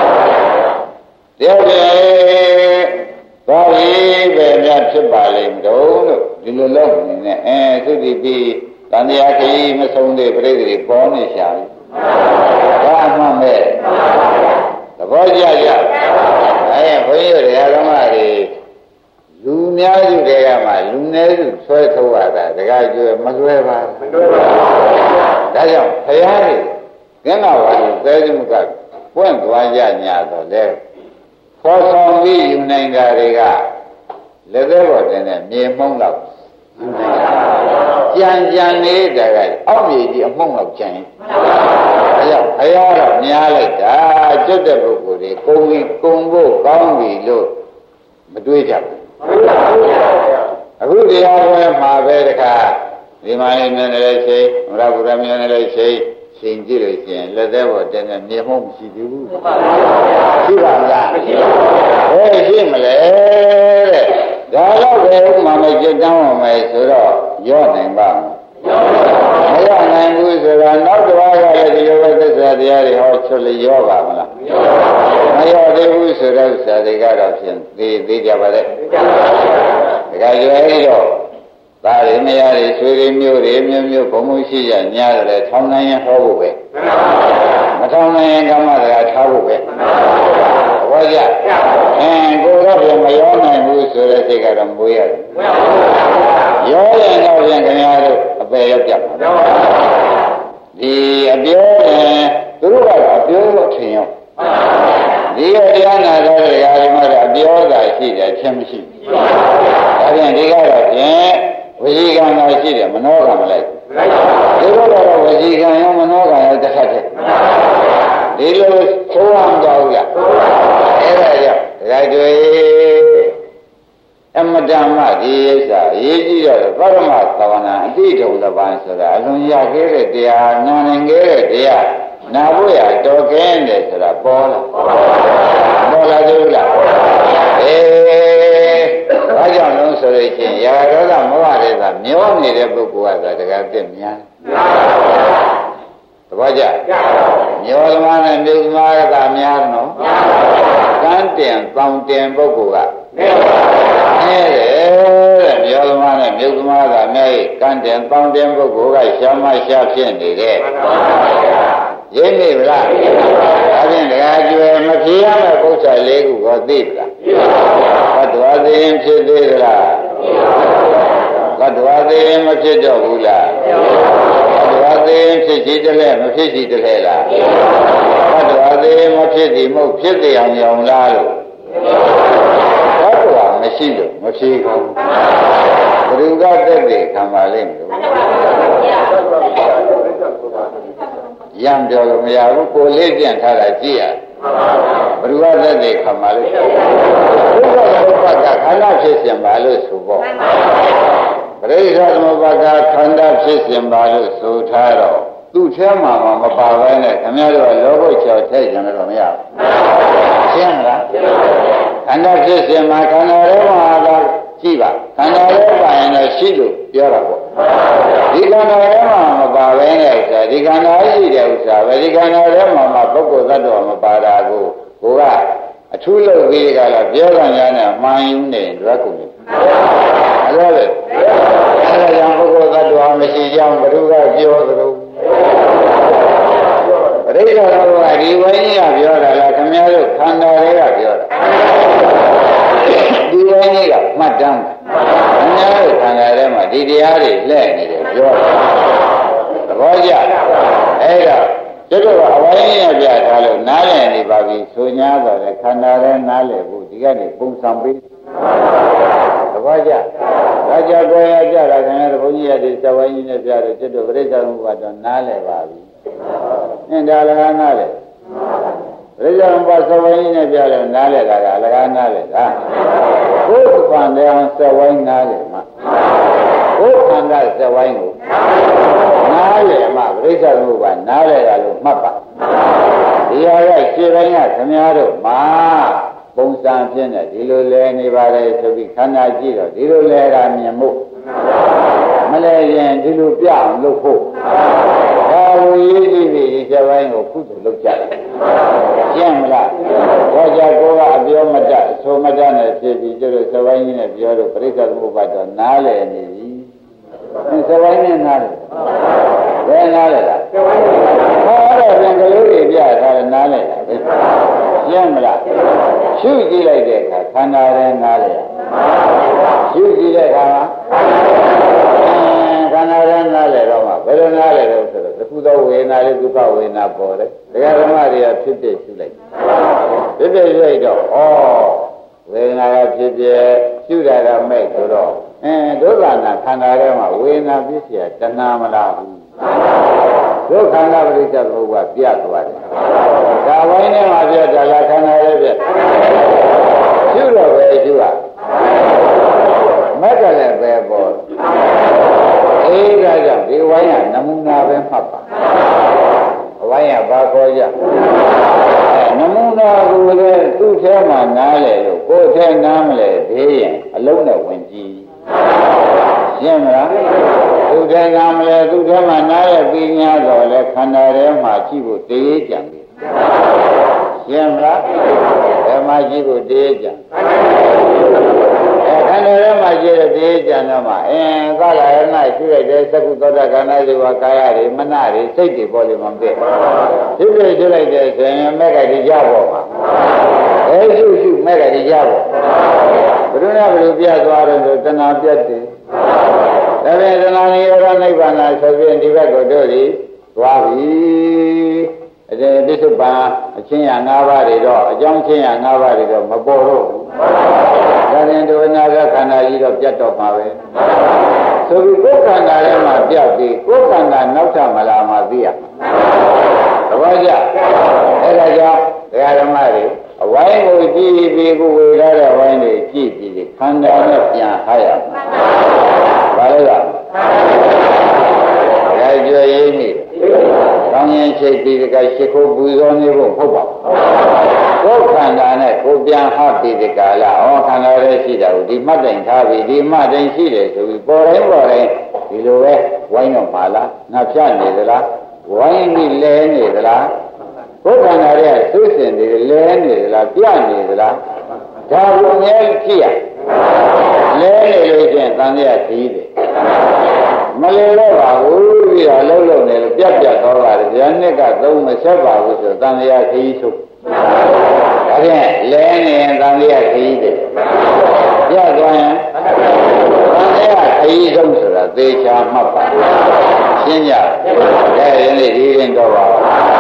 တရားပြေဘာလို့ပဲများဖြစ်ပါလိမ့်မလို့ဒီလိုလုပ်နေနဲ့အဲသုတိပြီးတန်တရားခရီးမဆုံးသေးပြိတ္တိပေါ်နေရှာပြီဘာမှမဲ့သဘောကျကြအဲဘုန်းကြီးတို့ဓမ္မတွေလူများစုတွေကမှလူနည်းစုဆွဲထုတ်ရတာတကယ်ကျွဲမလွဲပါဘူးမလွဲပါဘူးဒါကြောင့်ဘုရားကြီးကင်းတော်ဘာလို့သဲစုကပွင့်သွားကြညာတော့လေခေါ်ဆောင်ပြီးယူနိုင်တာတွေကလက်သေးပေါ်တင်တဲ့မြေမှုံးတော့ယူနိုင်တာကြံကြံနေတဲ့ကအောက်မြေကြီးအမှုံးတော့ကြံရင်ဒါကြောင့်ဘုရားတော့များလိုက်တာကျွတ်တဲ့ပုဂ္ဂိုလ်တွေကိုယ်ကြီးကုံဖို့ကောင်းပြီလို့မတွေးကြဘူးအခုတရားပွဲမှာပဲတခါဒီမှာနေနေလည်းရှိမရဘူးရမြင်နေလည်းရှိရှင်ကြည့်လို့ရှိရင်လက်သေးပေါ်တင်တဲ့မြေမှုံးမရှိသေးဘူးရှိပါမလားမရှိပါဘူးဘယ်ရှိမလဲတဲ့ဒါတော့ဘယ်ဥမာမကြတောင်းအောင်မယ်ဆိုတော့ရော့နိုင်ပါမရနိုင်ဘူးဆိုတာနောက်တစ်ပါးကလည်းဒီလိုပဲသစ္စာတရားတွေဟောချွတ်လေရောပါမလားမရောသေးဘူးဆိုတော့ဇာတိကတော့ဖြင့်သိသိကြပါလေဒါကြွယ်ပြီးတော့ဒါတွေမရတွေဆွေတွေမျိုးတွေမျိုးမျိုးဘုံဘုံရှိကြညားတယ်ထောင်းနိုင်ရင်ဟောဖို့ပဲမထောင်းနိုင်ရင်ကမ္မတရားထားဖို့ပဲဘောကြအင်းကိုယ်တော့ပြန်မရောနိုင်ဘူးဆိုတဲ့စိတ်ကတော့မွေးရတယ်ရောရင်တော့ပြန်ခင်ဗျားတို့အပယ်ရောက်ကြပါဒီအပြောရင်သူတို့ကအပြောလို့ထင်ရောက်ဒီရတရားနာတော်တရားတွေမှာအပြောတာရှိတယ်ချင်းမရှိဘူးဒါပြန်ဒီကတော့ဖြင့်ဝစီကံသာရှိတယ်မနောကံမလိုက်ဘူးဒီလိုတော့ဝစီကံရောမနောကံရောတစ်ခါတည်းဒီလိုသိုးအောင်ကြောက်ရအဲ့ဒါကြောင့်ဒါကြွေအမတမဒီဥစ္စာရေးကြည့်တော့ပရမသဝနာအတိထုံတစ်ပန်းဆိုတာအလွန်ရခဲ့တဲ့တရားနာနိုင်ခဲ့တဲ့တရားနာဖို့ရတော်ကင်းတယ်ဆိုတာပေါ်လာပေါ်လာသေးလားအေးဘာကြောင့်လဲဆိုလို့ချင်းရာဂဒေါသမောဟတွေကမျောနေတဲ့ပုဂ္ဂိုလ်ကတကယ်သိများသဘောကျမျောသမားနဲ့မြုပ်သမားကများနော်ကန်းတင်ပေါင်တင်ပုဂ္ဂိုလ်ကအဲတဲ့မျောသမားနဲ့မြုပ်သမားကများကန်းတင်ပေါင်တင်ပုဂ္ဂိုလ်ကရှာမရှာဖြစ်နေတဲ့ရင်းမိဗလားဒါဖြင့်တရားကျွယ်မဖြေရမယ့်ပု္ပ္ပာလေးခုကိုသိပလားဟောတော်သိရင်ဖြစ်သေးသလားသတ္တဝါသေးရင်မဖြစ်တော့ဘူးလားသတ္တဝါသေးရင်ဖြစ်ရှိတယ်လဲမဖြစ်ရှိတယ်လဲလားသတ္တဝါသေးရင်မဖြစ်သည်မဟုတ်ဖြစ်တယ်အောင်ရောင်လားလို့သတ္တဝါမရှိလို့မဖြစ်ဘူးဘုရားတက်တယ်ခံပါလိမ့်မယ်ရံပြောလို့မရဘူးကိုလေးပြန်ထားတာကြည့်ရဘုရားသက်သေခံပါလို့ဘုရားဘုရားကခန္ဓာဖြစ်စဉ်ပါလို့ဆိုပေါ့ပရိစ္ဆေသမုပ္ပါဒခန္ဓာဖြစ်စဉ်ပါလို့ဆိုထားတော့သူ့ထဲမှာမပါဘဲနဲ့ခင်ဗျားတို့ကလောဘချော်ထည့်ကြတယ်တော့မရဘူးရှင်းမလားခန္ဓာဖြစ်စဉ်မှာခန္ဓာထဲမှာကကြည့်ပါခန္ဓာထဲပါရင်လည်းရှိလို့ပြောတာပေါ့ဒီခန္ဓာထဲမှာမပါဘဲနဲ့ဥစ္စာဒီခန္ဓာရှိတဲ့ဥစ္စာပဲဒီခန္ဓာထဲမှာမှပုဂ္ဂိုလ်သတ္တဝါမပါတာကိုကိုကအထူးလုပ်ပြီးကြလားပြောကြညာနဲ့မှန်ယူနေရွက်ကုန်တယ်အဲ့ဒါလေအဲ့ဒါကြောင့်ပုဂ္ဂိုလ်သတ္တဝါမရှိကြောင်းဘုရားပြောသလိုပရိစ္ဆေသမုပ္ပါဒ်ဒီဝိညာဉ်ကပြောတာလားခင်ဗျားတို့ခန္ဓာတွေကပြောတာဒီဝိညာဉ်ကမှတ်တမ်းခင်ဗျားတို့ခန္ဓာထဲမှာဒီတရားတွေလှည့်နေတယ်ပြောတာသဘောကျအဲ့ဒါကျတော့အဝိညာဉ်ပြထားလို့နားလည်နေပါပြီဆို냐တော့လေခန္ဓာထဲနားလည်ဖို့ဒီကနေပုံစံပေးသဘောကျဒါကြကိုရကြတာခင်ဗျားတို့ဘုန်းကြီးရတဲ့သဝိညာဉ်နဲ့ပြတယ်ကျတော့ပရိစ္ဆေသမုပ္ပါဒ်တော့နားလည်ပါပြီအင်းဒါလည်းနားလည်ပရိစ္ဆေသမုပ္ပါဒ်သဝိညာဉ်နဲ့ပြတယ်နားလည်တာကအလကားနားလည်တာဘုရားကံတဲ့သဝိညာဉ်နားလည်မှာဘုခန္ဓာသဝိညာဉ်ကိုနားလည်မှပရိစ္ဆေသမုပ္ပါဒ်နားလည်တာလို့မှတ်ပါဒီဟာကခြေပိုင်းကခင်ဗျားတို့မှာပုံစံဖြစ်နေဒီလိုလဲနေပါလေဆိုပြီးခန္ဓာကြည့်တော့ဒီလိုလဲတာမြင်မှုမလဲရင်ဒီလိုပြအောင်လုပ်ဖို့ဒါလိုရေးကြည့်ပြီးဒီခြေပိုင်းကိုကုသိုလ်လုပ်ကြတယ်ရှင်းမလားဘောကြကိုကအပြောမတတ်အဆိုမတတ်နဲ့ဖြစ်ပြီးကျတော့ခြေပိုင်းကြီးနဲ့ပြောတော့ပရိစ္ဆေသမုပ္ပါဒ်တော့နားလည်နေပြီခြေပိုင်းနဲ့နားလည်ဘယ်နားလည်လားဟောတော့ပြန်ကလေးတွေပြထားတယ်နားလည်တာပဲရှင်းမလားရှုကြည့်လိုက်တဲ့အခါခန္ဓာရဲ့နားလည်ရှုကြည့်တဲ့အခါခန္ဓာရဲ့နားလည်တော့မှဘယ်လိုနားလည်လို့ဆိုတော့တစ်ခုသောဝေဒနာလေးဒုက္ခဝေဒနာပေါ်တယ်တရားဓမ္မတွေကဖြစ်ဖြစ်ရှုလိုက်ဖြစ်ဖြစ်ရှုလိုက်တော့ဩဝေဒနာကဖြစ်ဖြစ်ရှုတာကမဲ့ဆိုတော့အင်းဒုက္ခနာခန္ဓာထဲမှာဝေဒနာဖြစ်เสียတဏှာမလားဘူးဒုက္ခနာပရိစ္ဆေသမုပ္ပါဒ်ပြသွားတယ်ဒါဝိုင်းထဲမှာပြတာလားခန္ဓာရဲ့ပြရှုတော့ပဲရှုရမက်ကလည်းပဲပေါ်အေးဒါကြောင့်ဒီဝိုင်းကနမူနာပဲမှတ်ပါအဝိုင်းကဘာခေါ်ကြနမူနာကိုလည်းသူ့ထဲမှာနားလေလို့ကိုယ်ထဲနားမလဲသေးရင်အလုံးနဲ့ဝင်ကြည့်ရှင်းမလားသူ့ထဲနားမလဲသူ့ထဲမှာနားရပြီး냐တော့လေခန္ဓာထဲမှာကြည့်ဖို့တရေကြံပြီရှင်းမလားဘယ်မှာကြည့်ဖို့တရေကြံအဲခန္ဓာထဲမှာကြည့်တဲ့တရေကြံတော့မှအင်းသလာရဏရှိလိုက်တဲ့သကုသောတာခန္ဓာတွေဟာကာယတွေမနတွေစိတ်တွေပေါ်လေမှာပြည့်ဖြစ်ဖြစ်ရှိလိုက်တဲ့ဆိုရင်မဲ့ကတိကြပေါ်မှာအဲရှုရှုမဲ့ကတိကြပေါ်ဘုရားဘုရားပြသွားတယ်ဆိုတဏှာပြတ်တယ်ဒါပြန်သနာနိရောဓနိဗ္ဗာန်ဆိုပြီးဒီဘက်ကိုတို့ဒီသွားပြီအဲတိစ္ဆုပန်အချင်းရ၅ပါးတွေတော့အကြောင်းချင်းရ၅ပါးတွေတော့မပေါ်တော့ဘူးဒါပြန်ဒုနာကခန္ဓာကြီးတော့ပြတ်တော့မှာပဲဆိုပြီးကိုယ်ခန္ဓာထဲမှာပြတ်ပြီးကိုယ်ခန္ဓာနောက်ထပ်မလာမှသိရသဘောကျအဲဒါကြောင့်တရားဓမ္မတွေအဝိုင်းကိုကြည့်ပြီးကိုယ်ဝေထားတဲ့ဝိုင်းတွေကြည့်ပြီးခန္ဓာနဲ့ပြန်ဟရမှာဘာလဲကဒါကြွရင်းနေကောင်းရင်ချိတ်ပြီးကရှိခိုးပူဇော်နေဖို့ဟုတ်ပါကိုယ်ခန္ဓာနဲ့ကိုယ်ပြန်ဟပြီးဒီကာလဩခန္ဓာရဲ့ရှိတာကိုဒီမှတ်တိုင်ထားပြီးဒီမှတ်တိုင်ရှိတယ်ဆိုပြီးပေါ်တိုင်းပေါ်တိုင်းဒီလိုပဲဝိုင်းတော့ပါလားငါဖြတ်နေသလားဝိုင်းပြီးလဲနေသလားကိုယ်ခန္ဓာရဲ့သုစင်တွေလဲနေသလားပြနေသလားဒါကိုအများကြီးကြည့်ရလဲနေလို့ချင်းတန်ရသေးတယ်မလဲတော့ပါဘူးပြီးတော့လှုပ်လှုပ်နေလို့ပြတ်ပြတ်သွားပါတယ်ဉာဏ်နဲ့ကသုံးမဆက်ပါဘူးဆိုတန်ရသေးထုတ်ဒါဖြင့်လဲနေရင်တန်ရသေးတယ်ပြတ်သွားရင်ကြီးဆုံးဆိုတာသေချာမှတ်ပါရှင်းကြတယ်ဒီနေ့ဒီရင်တော့ပါ